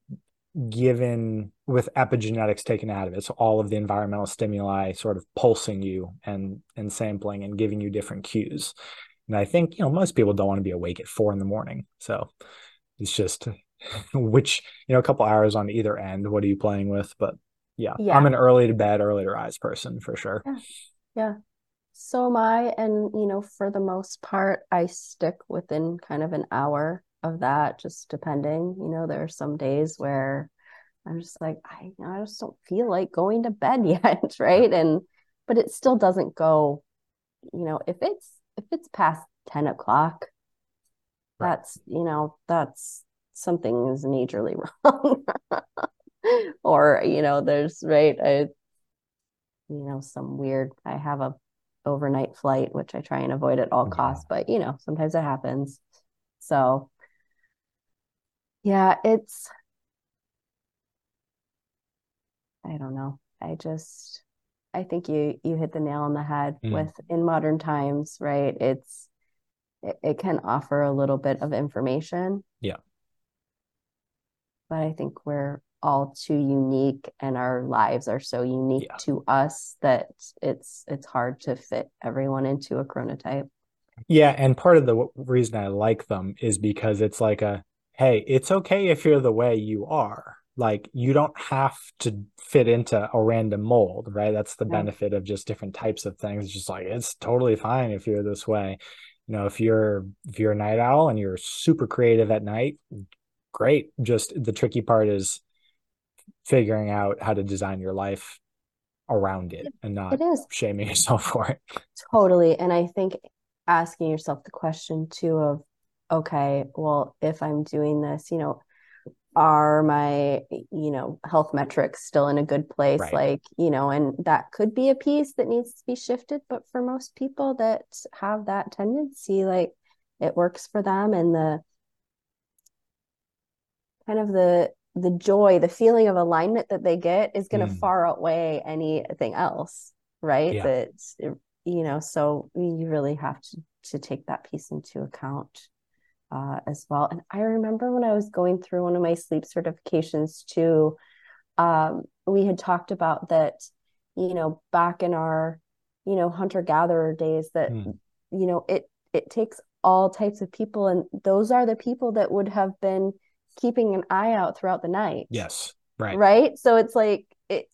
given with epigenetics taken out of it. So all of the environmental stimuli sort of pulsing you and and sampling and giving you different cues. And I think, you know, most people don't want to be awake at four in the morning. So it's just which, you know, a couple hours on either end. What are you playing with? But yeah, I'm Yeah. an early to bed, early to rise person for sure. Yeah. Yeah. So am I. And, you know, for the most part, I stick within kind of an hour of that, just depending. You know, there are some days where I'm just like, I, I just don't feel like going to bed yet, right? And but it still doesn't go, you know, if it's if it's past ten o'clock, Right. that's, you know, that's something is majorly wrong. Or, you know, there's right, I, you know, some weird, I have a overnight flight, which I try and avoid at all Yeah. costs, but you know, sometimes it happens. So yeah, it's, I don't know. I just, I think you you hit the nail on the head Mm. with in modern times, right? It's it, it can offer a little bit of information, Yeah. but I think we're all too unique and our lives are so unique Yeah. to us that it's it's hard to fit everyone into a chronotype. Yeah. And part of the reason I like them is because it's like a, hey, it's okay if you're the way you are. Like you don't have to fit into a random mold, right? That's the No, benefit of just different types of things. It's just like it's totally fine if you're this way. You know, if you're if you're a night owl and you're super creative at night, great. Just the tricky part is figuring out how to design your life around it it, and not it is shaming yourself for it. totally. And I think asking yourself the question too of, okay, well, if I'm doing this, you know, are my, you know, health metrics still in a good place? Right. Like, you know, and that could be a piece that needs to be shifted. But for most people that have that tendency, like it works for them, and the kind of the the joy, the feeling of alignment that they get is going to Mm. far outweigh anything else, right? Yeah. That, you know, so you really have to to take that piece into account uh, as well. And I remember when I was going through one of my sleep certifications too, um, we had talked about that, you know, back in our, you know, hunter gatherer days, that, Mm. you know, it it takes all types of people, and those are the people that would have been keeping an eye out throughout the night, Yes. Right. right? So it's like it.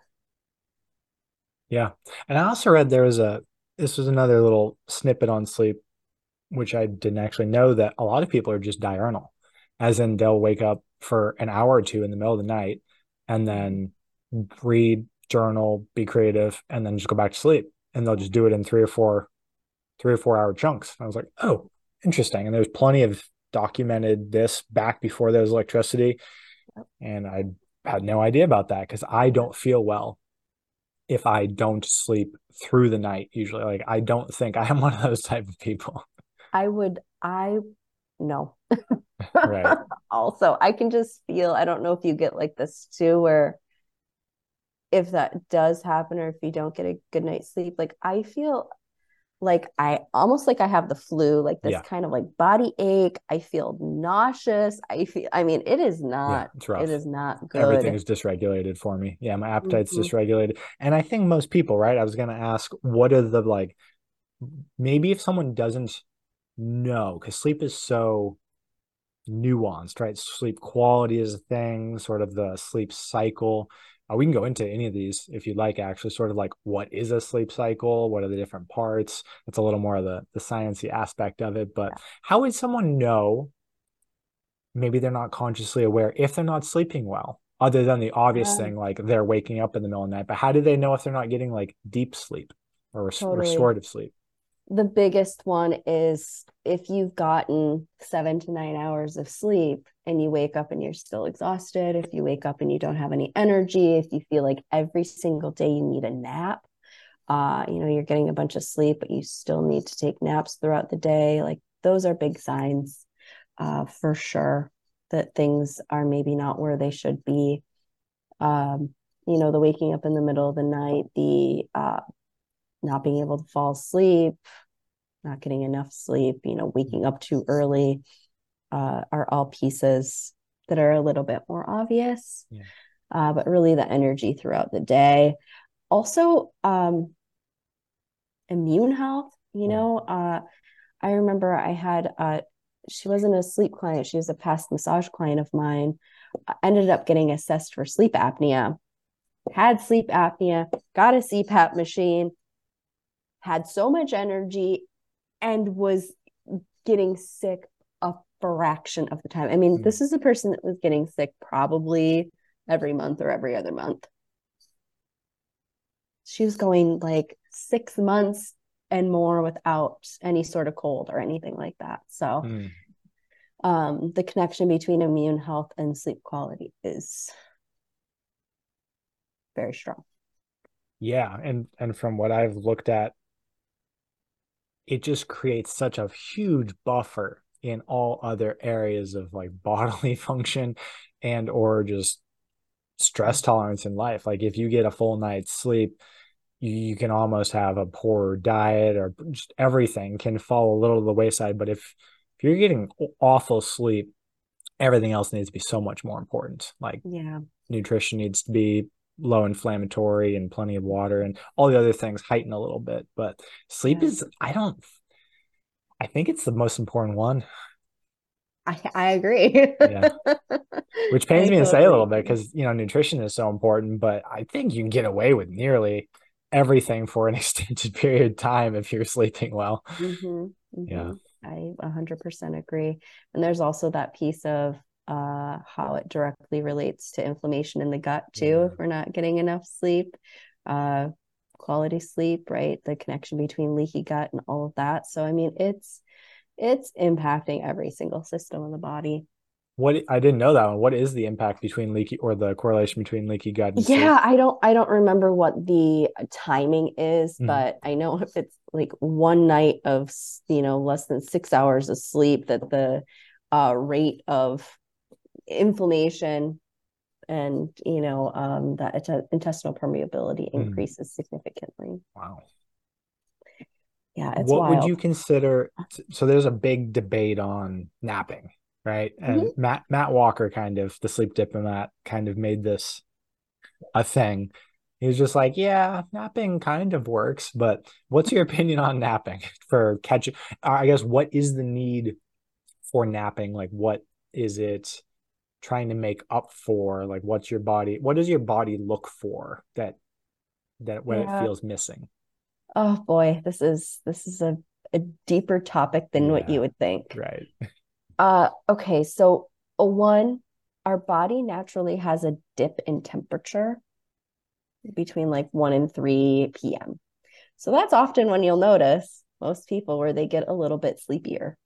Yeah. And I also read there was a, this was another little snippet on sleep, which I didn't actually know, that a lot of people are just diurnal, as in they'll wake up for an hour or two in the middle of the night and then read, journal, be creative, and then just go back to sleep. And they'll just do it in three or four, three or four hour chunks. And I was like, oh, interesting. And there's plenty of documented this back before there was electricity. And I had no idea about that because I don't feel well if I don't sleep through the night usually. Like I don't think I am one of those type of people. I would, I no. Right. Also, I can just feel, I don't know if you get like this too, where if that does happen or if you don't get a good night's sleep, like I feel like I almost like I have the flu, like this Yeah. kind of like body ache. I feel nauseous. I feel, I mean, it is Yeah. not, It's it rough. is not Everything good. is dysregulated for me. Yeah. My appetite's Mm-hmm. dysregulated. And I think most people, right? I was going to ask, what are the like, maybe if someone doesn't know, because sleep is so nuanced, right? Sleep quality is a thing, sort of the sleep cycle. Uh, we can go into any of these if you'd like, actually, sort of like what is a sleep cycle? What are the different parts? That's a little more of the, the sciencey aspect of it. But how would someone know? Maybe they're not consciously aware if they're not sleeping well, other than the obvious Yeah, thing, like they're waking up in the middle of the night. But how do they know if they're not getting like deep sleep or res- totally. restorative sleep? The biggest one is if you've gotten seven to nine hours of sleep and you wake up and you're still exhausted, if you wake up and you don't have any energy, if you feel like every single day you need a nap, uh, you know, you're getting a bunch of sleep, but you still need to take naps throughout the day, like those are big signs uh, for sure that things are maybe not where they should be. Um, you know, the waking up in the middle of the night, the uh, not being able to fall asleep, not getting enough sleep, you know, waking up too early, uh, are all pieces that are a little bit more obvious. Yeah. Uh, but really, the energy throughout the day. Also, um, immune health. You Mm. know, uh, I remember I had uh, she wasn't a sleep client; she was a past massage client of mine. I ended up getting assessed for sleep apnea. Had sleep apnea, got a C PAP machine, had so much energy, and was getting sick a fraction of the time. I mean, Mm. this is a person that was getting sick probably every month or every other month. She was going like six months and more without any sort of cold or anything like that. So, Mm. um, the connection between immune health and sleep quality is very strong. Yeah. And and from what I've looked at, it just creates such a huge buffer in all other areas of like bodily function and or just stress tolerance in life. Like if you get a full night's sleep, you, you can almost have a poor diet or just everything can fall a little to the wayside. But if if you're getting awful sleep, everything else needs to be so much more important. Like Yeah. nutrition needs to be low inflammatory and plenty of water and all the other things heighten a little bit. But sleep Yeah. is, I don't, I think it's the most important one. I, I agree. Yeah. Which pains I me to say a totally little bit agree. because, you know, nutrition is so important, but I think you can get away with nearly everything for an extended period of time if you're sleeping well. Mm-hmm, Yeah. mm-hmm. I one hundred percent agree. And there's also that piece of uh, how it directly relates to inflammation in the gut too, Yeah. if we're not getting enough sleep, uh, quality sleep, right? The connection between leaky gut and all of that. So, I mean, it's it's impacting every single system of the body. What I didn't know that one. What is the impact between leaky or the correlation between leaky gut and sleep? Yeah, I don't I don't remember what the timing is, Mhm. but I know if it's like one night of, you know, less than six hours of sleep, that the uh, rate of inflammation and, you know, um, that int- intestinal permeability Mhm. increases significantly. Wow. Yeah, it's What would wild. you consider? So there's a big debate on napping, right? And Mhm. Matt Matt Walker, kind of the sleep diplomat, kind of made this a thing. He was just like, yeah, napping kind of works, but what's your opinion on napping for catching? I guess what is the need for napping? Like, what is it trying to make up for? Like, what's your body? What does your body look for that that when it Yeah. feels missing? Oh boy, this is this is a, a deeper topic than what you Yeah, would think. right. Uh, okay, so uh, one, our body naturally has a dip in temperature between like one and three p m. So that's often when you'll notice most people where they get a little bit sleepier.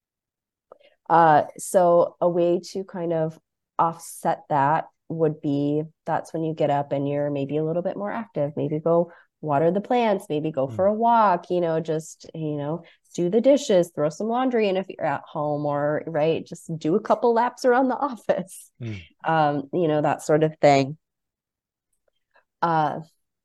Uh, so a way to kind of offset that would be that's when you get up and you're maybe a little bit more active. Maybe go water the plants, maybe go for Mm, a walk, you know, just, you know, do the dishes, throw some laundry in if you're at home, or right, just do a couple laps around the office. mm, Um, you know, that sort of thing. Uh,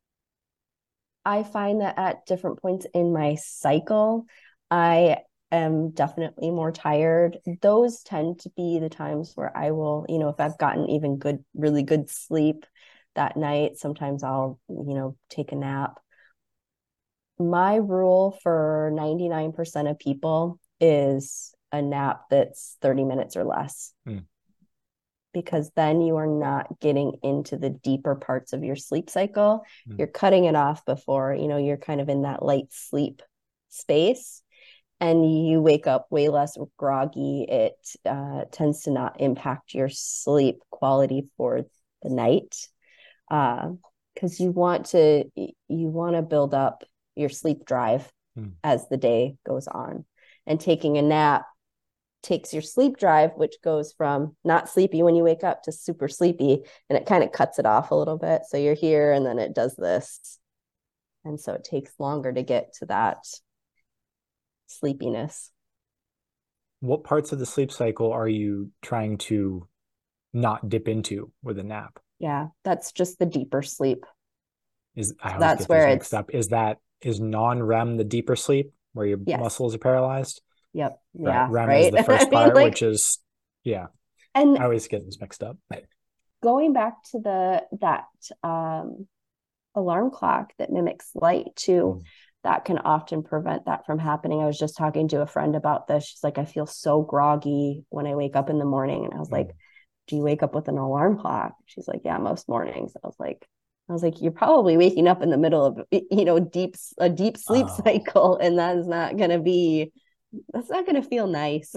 I find that at different points in my cycle, I am definitely more tired. Those tend to be the times where I will, you know, if I've gotten even good, really good sleep that night, sometimes I'll, you know, take a nap. My rule for ninety-nine percent of people is a nap that's thirty minutes or less, mm, because then you are not getting into the deeper parts of your sleep cycle. mm. You're cutting it off before, you know, you're kind of in that light sleep space, and you wake up way less groggy. It uh, tends to not impact your sleep quality for the night. Uh, because you want to you want to build up your sleep drive Mm. as the day goes on. And taking a nap takes your sleep drive, which goes from not sleepy when you wake up to super sleepy, and it kind of cuts it off a little bit. So you're here and then it does this. And so it takes longer to get to that sleepiness. What parts of the sleep cycle are you trying to not dip into with a nap? Yeah, that's just the deeper sleep. Is I So always that's get these where mixed it's, up. Is that is non-REM the deeper sleep where your yes. muscles are paralyzed? Yep. Right. Yeah. REM is Right. the I first mean, part, which like, is yeah. and I always get this mixed up. going back to the, that, um, alarm clock that mimics light too, Mm, that can often prevent that from happening. I was just talking to a friend about this. She's like, I feel so groggy when I wake up in the morning. And I was mm. like, do you wake up with an alarm clock? She's like, yeah, most mornings. I was like, I was like, you're probably waking up in the middle of, you know, deep, a deep sleep Oh, cycle. And that is not going to be, that's not going to feel nice.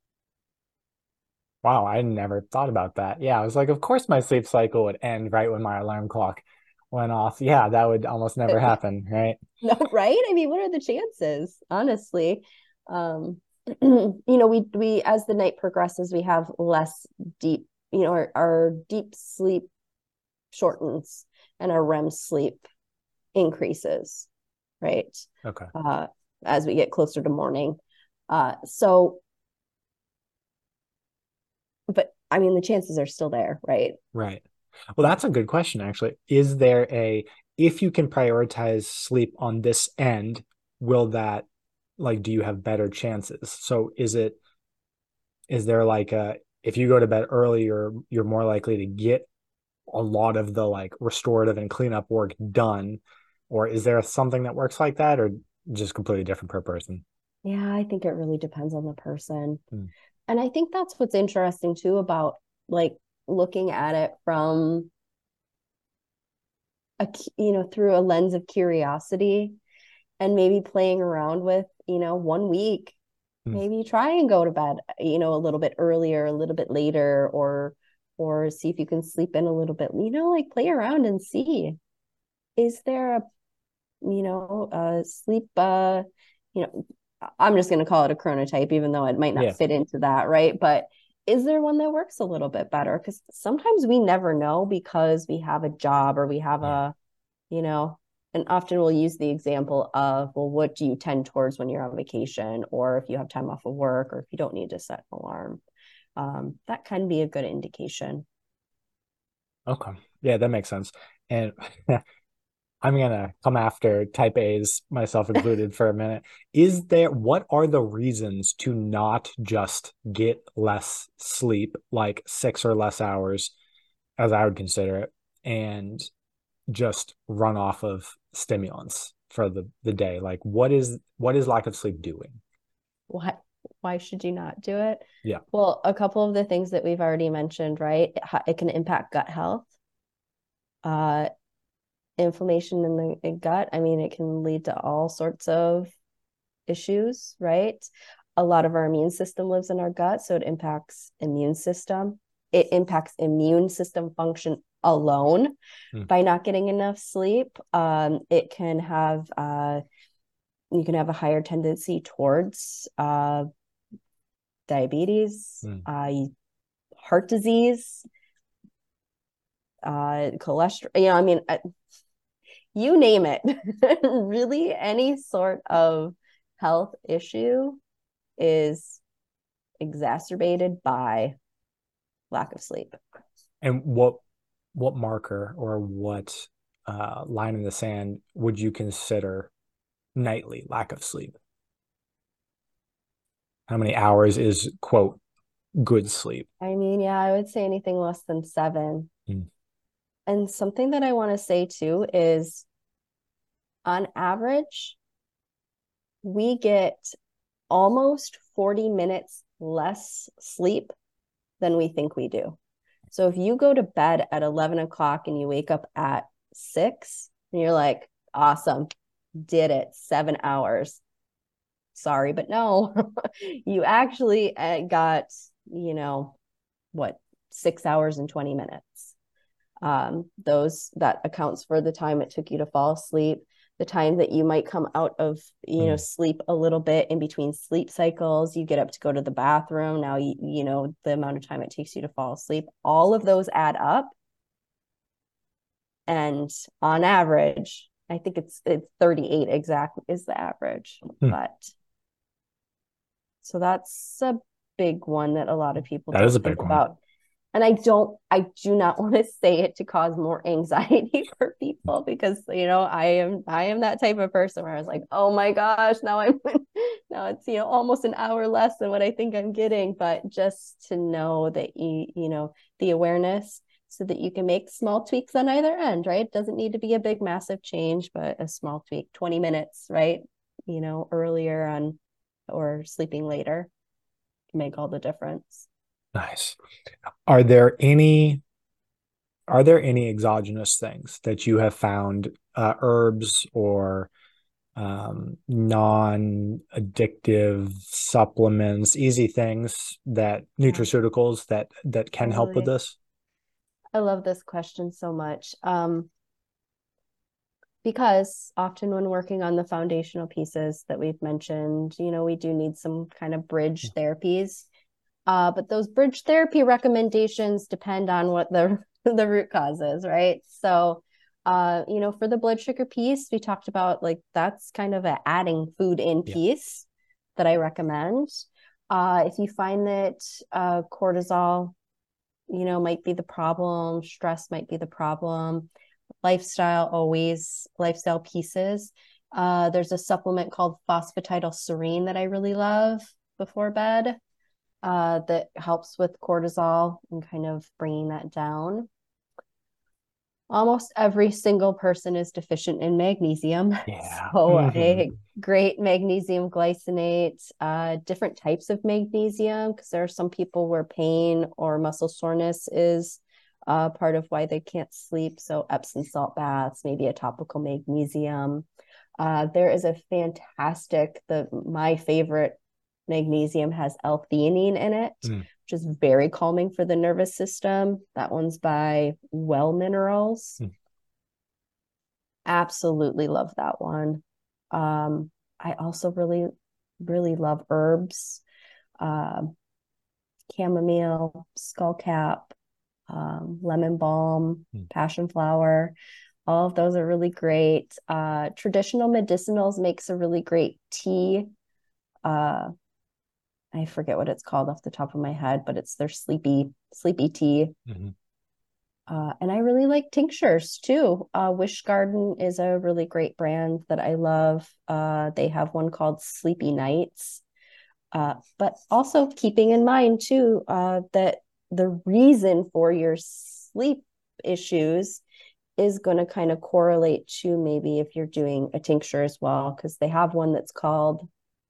wow. I never thought about that. Yeah, I was like, of course my sleep cycle would end right when my alarm clock went off. Yeah, that would almost never happen, right? No, right? I mean, what are the chances, honestly? Um, you know, we we as the night progresses, we have less deep, you know, our, our deep sleep shortens and our REM sleep increases, right? Okay. Uh, as we get closer to morning. Uh, so, but I mean, the chances are still there, right? Right. Well, that's a good question, actually. Is there a, if you can prioritize sleep on this end, will that, like, do you have better chances? So is it, is there like a, if you go to bed early, you're, you're more likely to get a lot of the like restorative and cleanup work done? Or is there something that works like that or just completely different per person? Yeah, I think it really depends on the person. Hmm. And I think that's what's interesting too about like looking at it from a, you know, through a lens of curiosity and maybe playing around with, you know, one week, Mm. maybe try and go to bed, you know, a little bit earlier, a little bit later, or, or see if you can sleep in a little bit, you know, like play around and see, is there a, you know, a sleep, uh, you know, I'm just going to call it a chronotype, even though it might not Yeah. fit into that, right? But is there one that works a little bit better? Because sometimes we never know because we have a job or we have Yeah. a, you know, and often we'll use the example of, well, what do you tend towards when you're on vacation, or if you have time off of work, or if you don't need to set an alarm. Um, that can be a good indication. Okay. Yeah, that makes sense. And I'm gonna come after type A's, myself included, for a minute. Is there, what are the reasons to not just get less sleep, like six or less hours, as I would consider it, and just run off of stimulants for the, the day? Like what is what is lack of sleep doing? Why, why should you not do it? Yeah. Well, a couple of the things that we've already mentioned, right? It, it can impact gut health, uh, inflammation in the in gut. I mean, it can lead to all sorts of issues, right? A lot of our immune system lives in our gut, so it impacts immune system. It impacts immune system function alone Hmm. by not getting enough sleep. Um, it can have uh, you can have a higher tendency towards uh, diabetes, Hmm. uh, heart disease, uh, cholesterol. You know, I mean, uh, you name it. Really, any sort of health issue is exacerbated by lack of sleep. And what what marker or what uh, line in the sand would you consider nightly lack of sleep? How many hours is quote good sleep? I mean, yeah, I would say anything less than seven. Hmm. And something that I want to say too is on average, we get almost forty minutes less sleep than we think we do. So if you go to bed at eleven o'clock and you wake up at six, and you're like, awesome, did it, seven hours. Sorry, but no, you actually uh, got, you know, what, six hours and twenty minutes. Um, those that accounts for the time it took you to fall asleep, the time that you might come out of, you know, Hmm. sleep a little bit in between sleep cycles, you get up to go to the bathroom. Now, you, you know, the amount of time it takes you to fall asleep, all of those add up. And on average, I think it's it's thirty-eight exactly is the average. Hmm. But so that's a big one that a lot of people That is a don't big think one. about. And I don't, I do not want to say it to cause more anxiety for people because, you know, I am, I am that type of person where I was like, oh my gosh, now I'm, now it's, you know, almost an hour less than what I think I'm getting. But just to know that you, you know, the awareness so that you can make small tweaks on either end, right? It doesn't need to be a big, massive change, but a small tweak, twenty minutes, right? You know, earlier on or sleeping later can make all the difference. Nice. Are there any are there any exogenous things that you have found, uh, herbs or um, non-addictive supplements, easy things that Yeah. nutraceuticals that that can help with Totally. this? I love this question so much. Um, because often when working on the foundational pieces that we've mentioned, you know, we do need some kind of bridge therapies. Uh, but those bridge therapy recommendations depend on what the the root cause is, right? So, uh, you know, for the blood sugar piece, we talked about like that's kind of a adding food in Yeah. piece that I recommend. Uh, if you find that uh, cortisol, you know, might be the problem, stress might be the problem, lifestyle always lifestyle pieces. Uh, there's a supplement called phosphatidylserine that I really love before bed uh, that helps with cortisol and kind of bringing that down. almost every single person is deficient in magnesium. Yeah. So Hmm. a great magnesium glycinate, uh, different types of magnesium, because there are some people where pain or muscle soreness is uh, part of why they can't sleep. So Epsom salt baths, maybe a topical magnesium. Uh, there is a fantastic, the my favorite magnesium has L-theanine in it, Mm. which is very calming for the nervous system. That one's by Well Minerals. Mm. Absolutely love that one. Um, I also really, really love herbs, uh, chamomile, skullcap, um, lemon balm, Mm. passion flower. All of those are really great. Uh, traditional medicinals makes a really great tea. Uh, I forget what it's called off the top of my head, but it's their sleepy sleepy tea. Mm-hmm. Uh, and I really like tinctures too. Uh, Wish Garden is a really great brand that I love. Uh, they have one called Sleepy Nights. Uh, but also keeping in mind too uh, that the reason for your sleep issues is going to kind of correlate to maybe if you're doing a tincture as well, because they have one that's called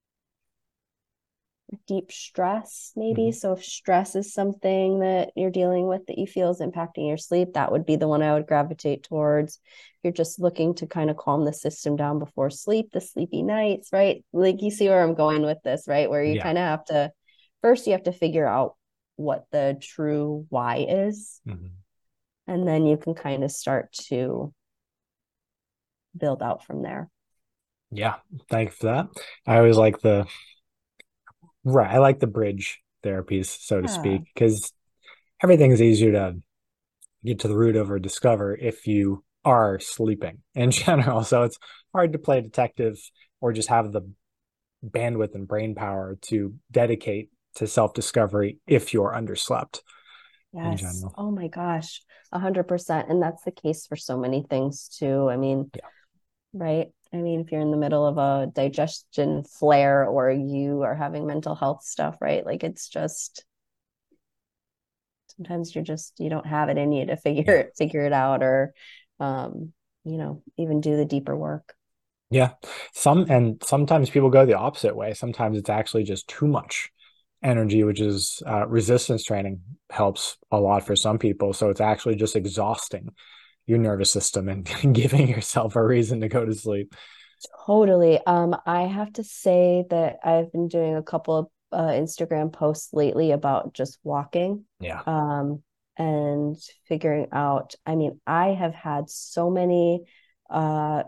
deep stress, maybe. Mm-hmm. So if stress is something that you're dealing with that you feel is impacting your sleep, that would be the one I would gravitate towards. If you're just looking to kind of calm the system down before sleep, the sleepy nights, right? Like you see where I'm going with this, right? Where you Yeah. kind of have to first you have to figure out what the true why is. Mm-hmm. And then you can kind of start to build out from there. Yeah. Thank you for that. I always like the right. I like the bridge therapies, so to Yeah. speak, because everything is easier to get to the root of or discover if you are sleeping in general. So it's hard to play detective or just have the bandwidth and brain power to dedicate to self-discovery if you're underslept in Yes. general. Oh my gosh. A hundred percent. And that's the case for so many things too. I mean, Yeah. right? I mean, if you're in the middle of a digestion flare or you are having mental health stuff, right? Like it's just sometimes you're just you don't have it in you to figure Yeah. it figure it out or um, you know, even do the deeper work. Yeah. Some and sometimes people go the opposite way. Sometimes it's actually just too much energy, which is uh, resistance training helps a lot for some people. So it's actually just exhausting your nervous system and giving yourself a reason to go to sleep. Totally. Um, I have to say that I've been doing a couple of uh, Instagram posts lately about just walking, Yeah. um, and figuring out. I mean, I have had so many uh,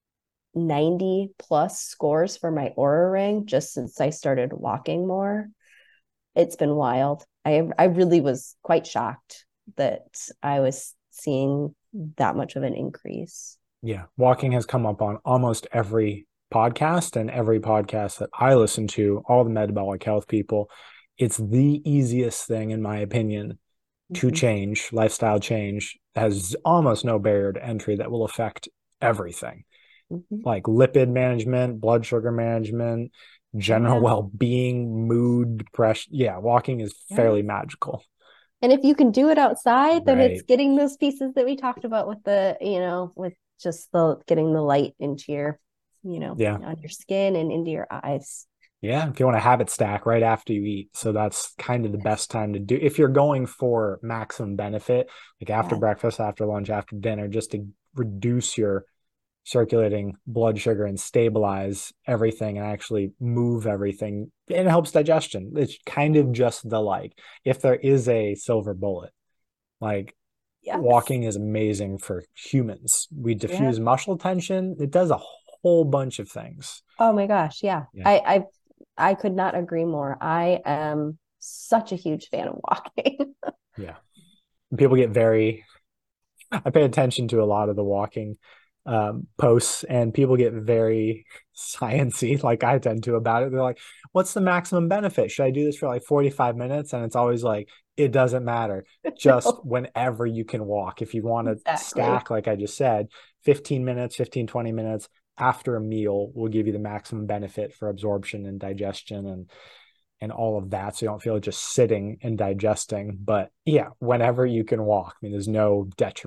ninety plus scores for my Aura ring just since I started walking more. It's been wild. I I really was quite shocked that I was seeing that much of an increase. Yeah. Walking has come up on almost every podcast and every podcast that I listen to, all the metabolic health people. It's the easiest thing, in my opinion, to Mhm. change, lifestyle change, has almost no barrier to entry that will affect everything Mhm. like lipid management, blood sugar management, Oh general yeah. well-being, mood, depression. Yeah, walking is Yeah. fairly magical. And if you can do it outside, then it's Right. getting those pieces that we talked about with the, you know, with just the getting the light into your, you know, Yeah. on your skin and into your eyes. Yeah. If you want to habit stack right after you eat. So that's kind of the Yes. best time to do if you're going for maximum benefit, like after Yeah. breakfast, after lunch, after dinner, just to reduce your circulating blood sugar and stabilize everything and actually move everything. It helps digestion. It's kind of just the like, if there is a silver bullet, like Yes. walking is amazing for humans. We Yeah. diffuse muscle tension. It does a whole bunch of things. Oh my gosh. Yeah. Yeah. I I I could not agree more. I am such a huge fan of walking. Yeah. People get very, I pay attention to a lot of the walking um, posts, and people get very sciency, like I tend to about it. They're like, "What's the maximum benefit? Should I do this for like forty-five minutes?" And it's always like, "It doesn't matter. Just No, whenever you can walk. If you want to exactly. stack, like I just said, fifteen minutes, fifteen, twenty minutes after a meal will give you the maximum benefit for absorption and digestion and and all of that. So you don't feel just sitting and digesting. But yeah, whenever you can walk, I mean, there's no detriment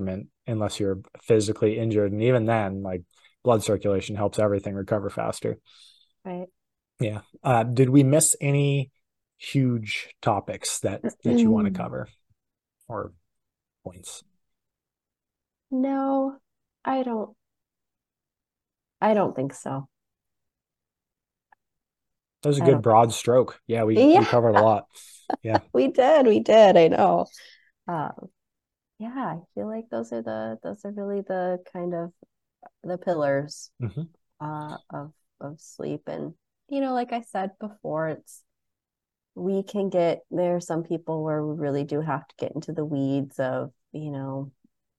unless you're physically injured. And even then, like blood circulation helps everything recover faster. Right. Yeah. Uh, did we miss any huge topics that, that you want to cover or points? No, I don't. I don't think so. That was a I good don't. broad stroke. Yeah, we, Yeah, we covered a lot. Yeah. we did. We did. I know. Um, yeah, I feel like those are the those are really the kind of the pillars Mm-hmm. uh of of sleep. And you know, like I said before, it's we can get there are some people where we really do have to get into the weeds of, you know,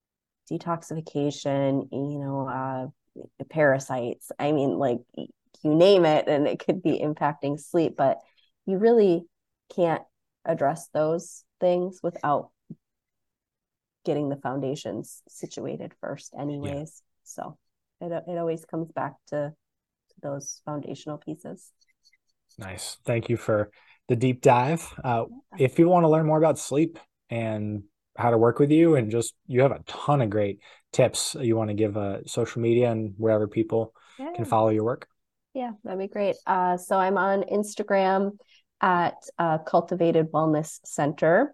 detoxification, you know, uh parasites. I mean, like you name it, and it could be impacting sleep, but you really can't address those things without getting the foundations situated first anyways. Yeah. So it, it always comes back to, to those foundational pieces. Nice. Thank you for the deep dive. Uh, if you want to learn more about sleep and how to work with you, and just you have a ton of great tips you want to give uh, social media and wherever people Yeah. can follow your work. Yeah, that'd be great. Uh, so I'm on Instagram at uh, Cultivated Wellness Center.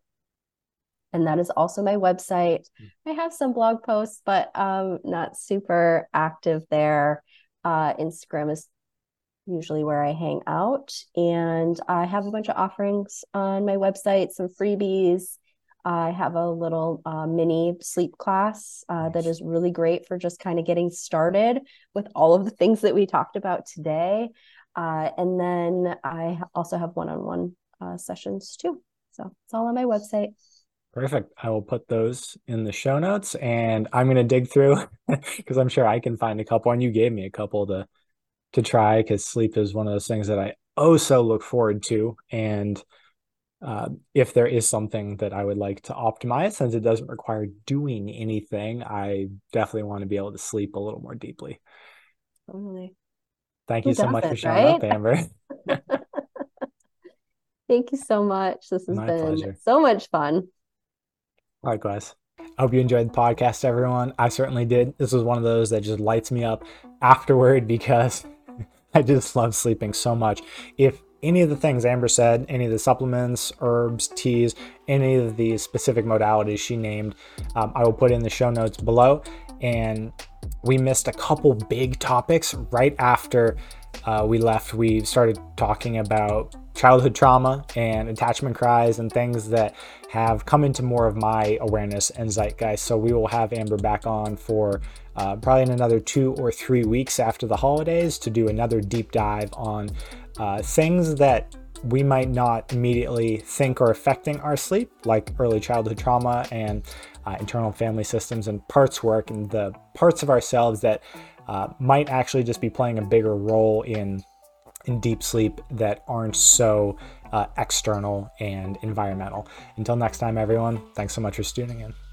And that is also my website. I have some blog posts, but um, not super active there. Uh, Instagram is usually where I hang out. And I have a bunch of offerings on my website, some freebies. I have a little uh, mini sleep class uh, Nice. that is really great for just kind of getting started with all of the things that we talked about today. Uh, and then I also have one-on-one uh, sessions too. So it's all on my website. Perfect. I will put those in the show notes, and I'm going to dig through because I'm sure I can find a couple, and you gave me a couple to to try, because sleep is one of those things that I oh so look forward to. And uh, if there is something that I would like to optimize, since it doesn't require doing anything, I definitely want to be able to sleep a little more deeply. Totally. Thank Who you so much for doesn't, showing right? up, Amber. Thank you so much. This has My been pleasure. so much fun. Likewise. I hope you enjoyed the podcast, everyone. I certainly did. This was one of those that just lights me up afterward because I just love sleeping so much. If any of the things Amber said, any of the supplements, herbs, teas, any of the specific modalities she named, um, I will put in the show notes below. And we missed a couple big topics right after uh, we left. We started talking about childhood trauma and attachment cries and things that have come into more of my awareness and zeitgeist. So we will have Amber back on for uh, probably in another two or three weeks after the holidays to do another deep dive on uh, things that we might not immediately think are affecting our sleep, like early childhood trauma and uh, internal family systems and parts work, and the parts of ourselves that uh, might actually just be playing a bigger role in in deep sleep that aren't so uh, external and environmental. Until next time, everyone, thanks so much for tuning in.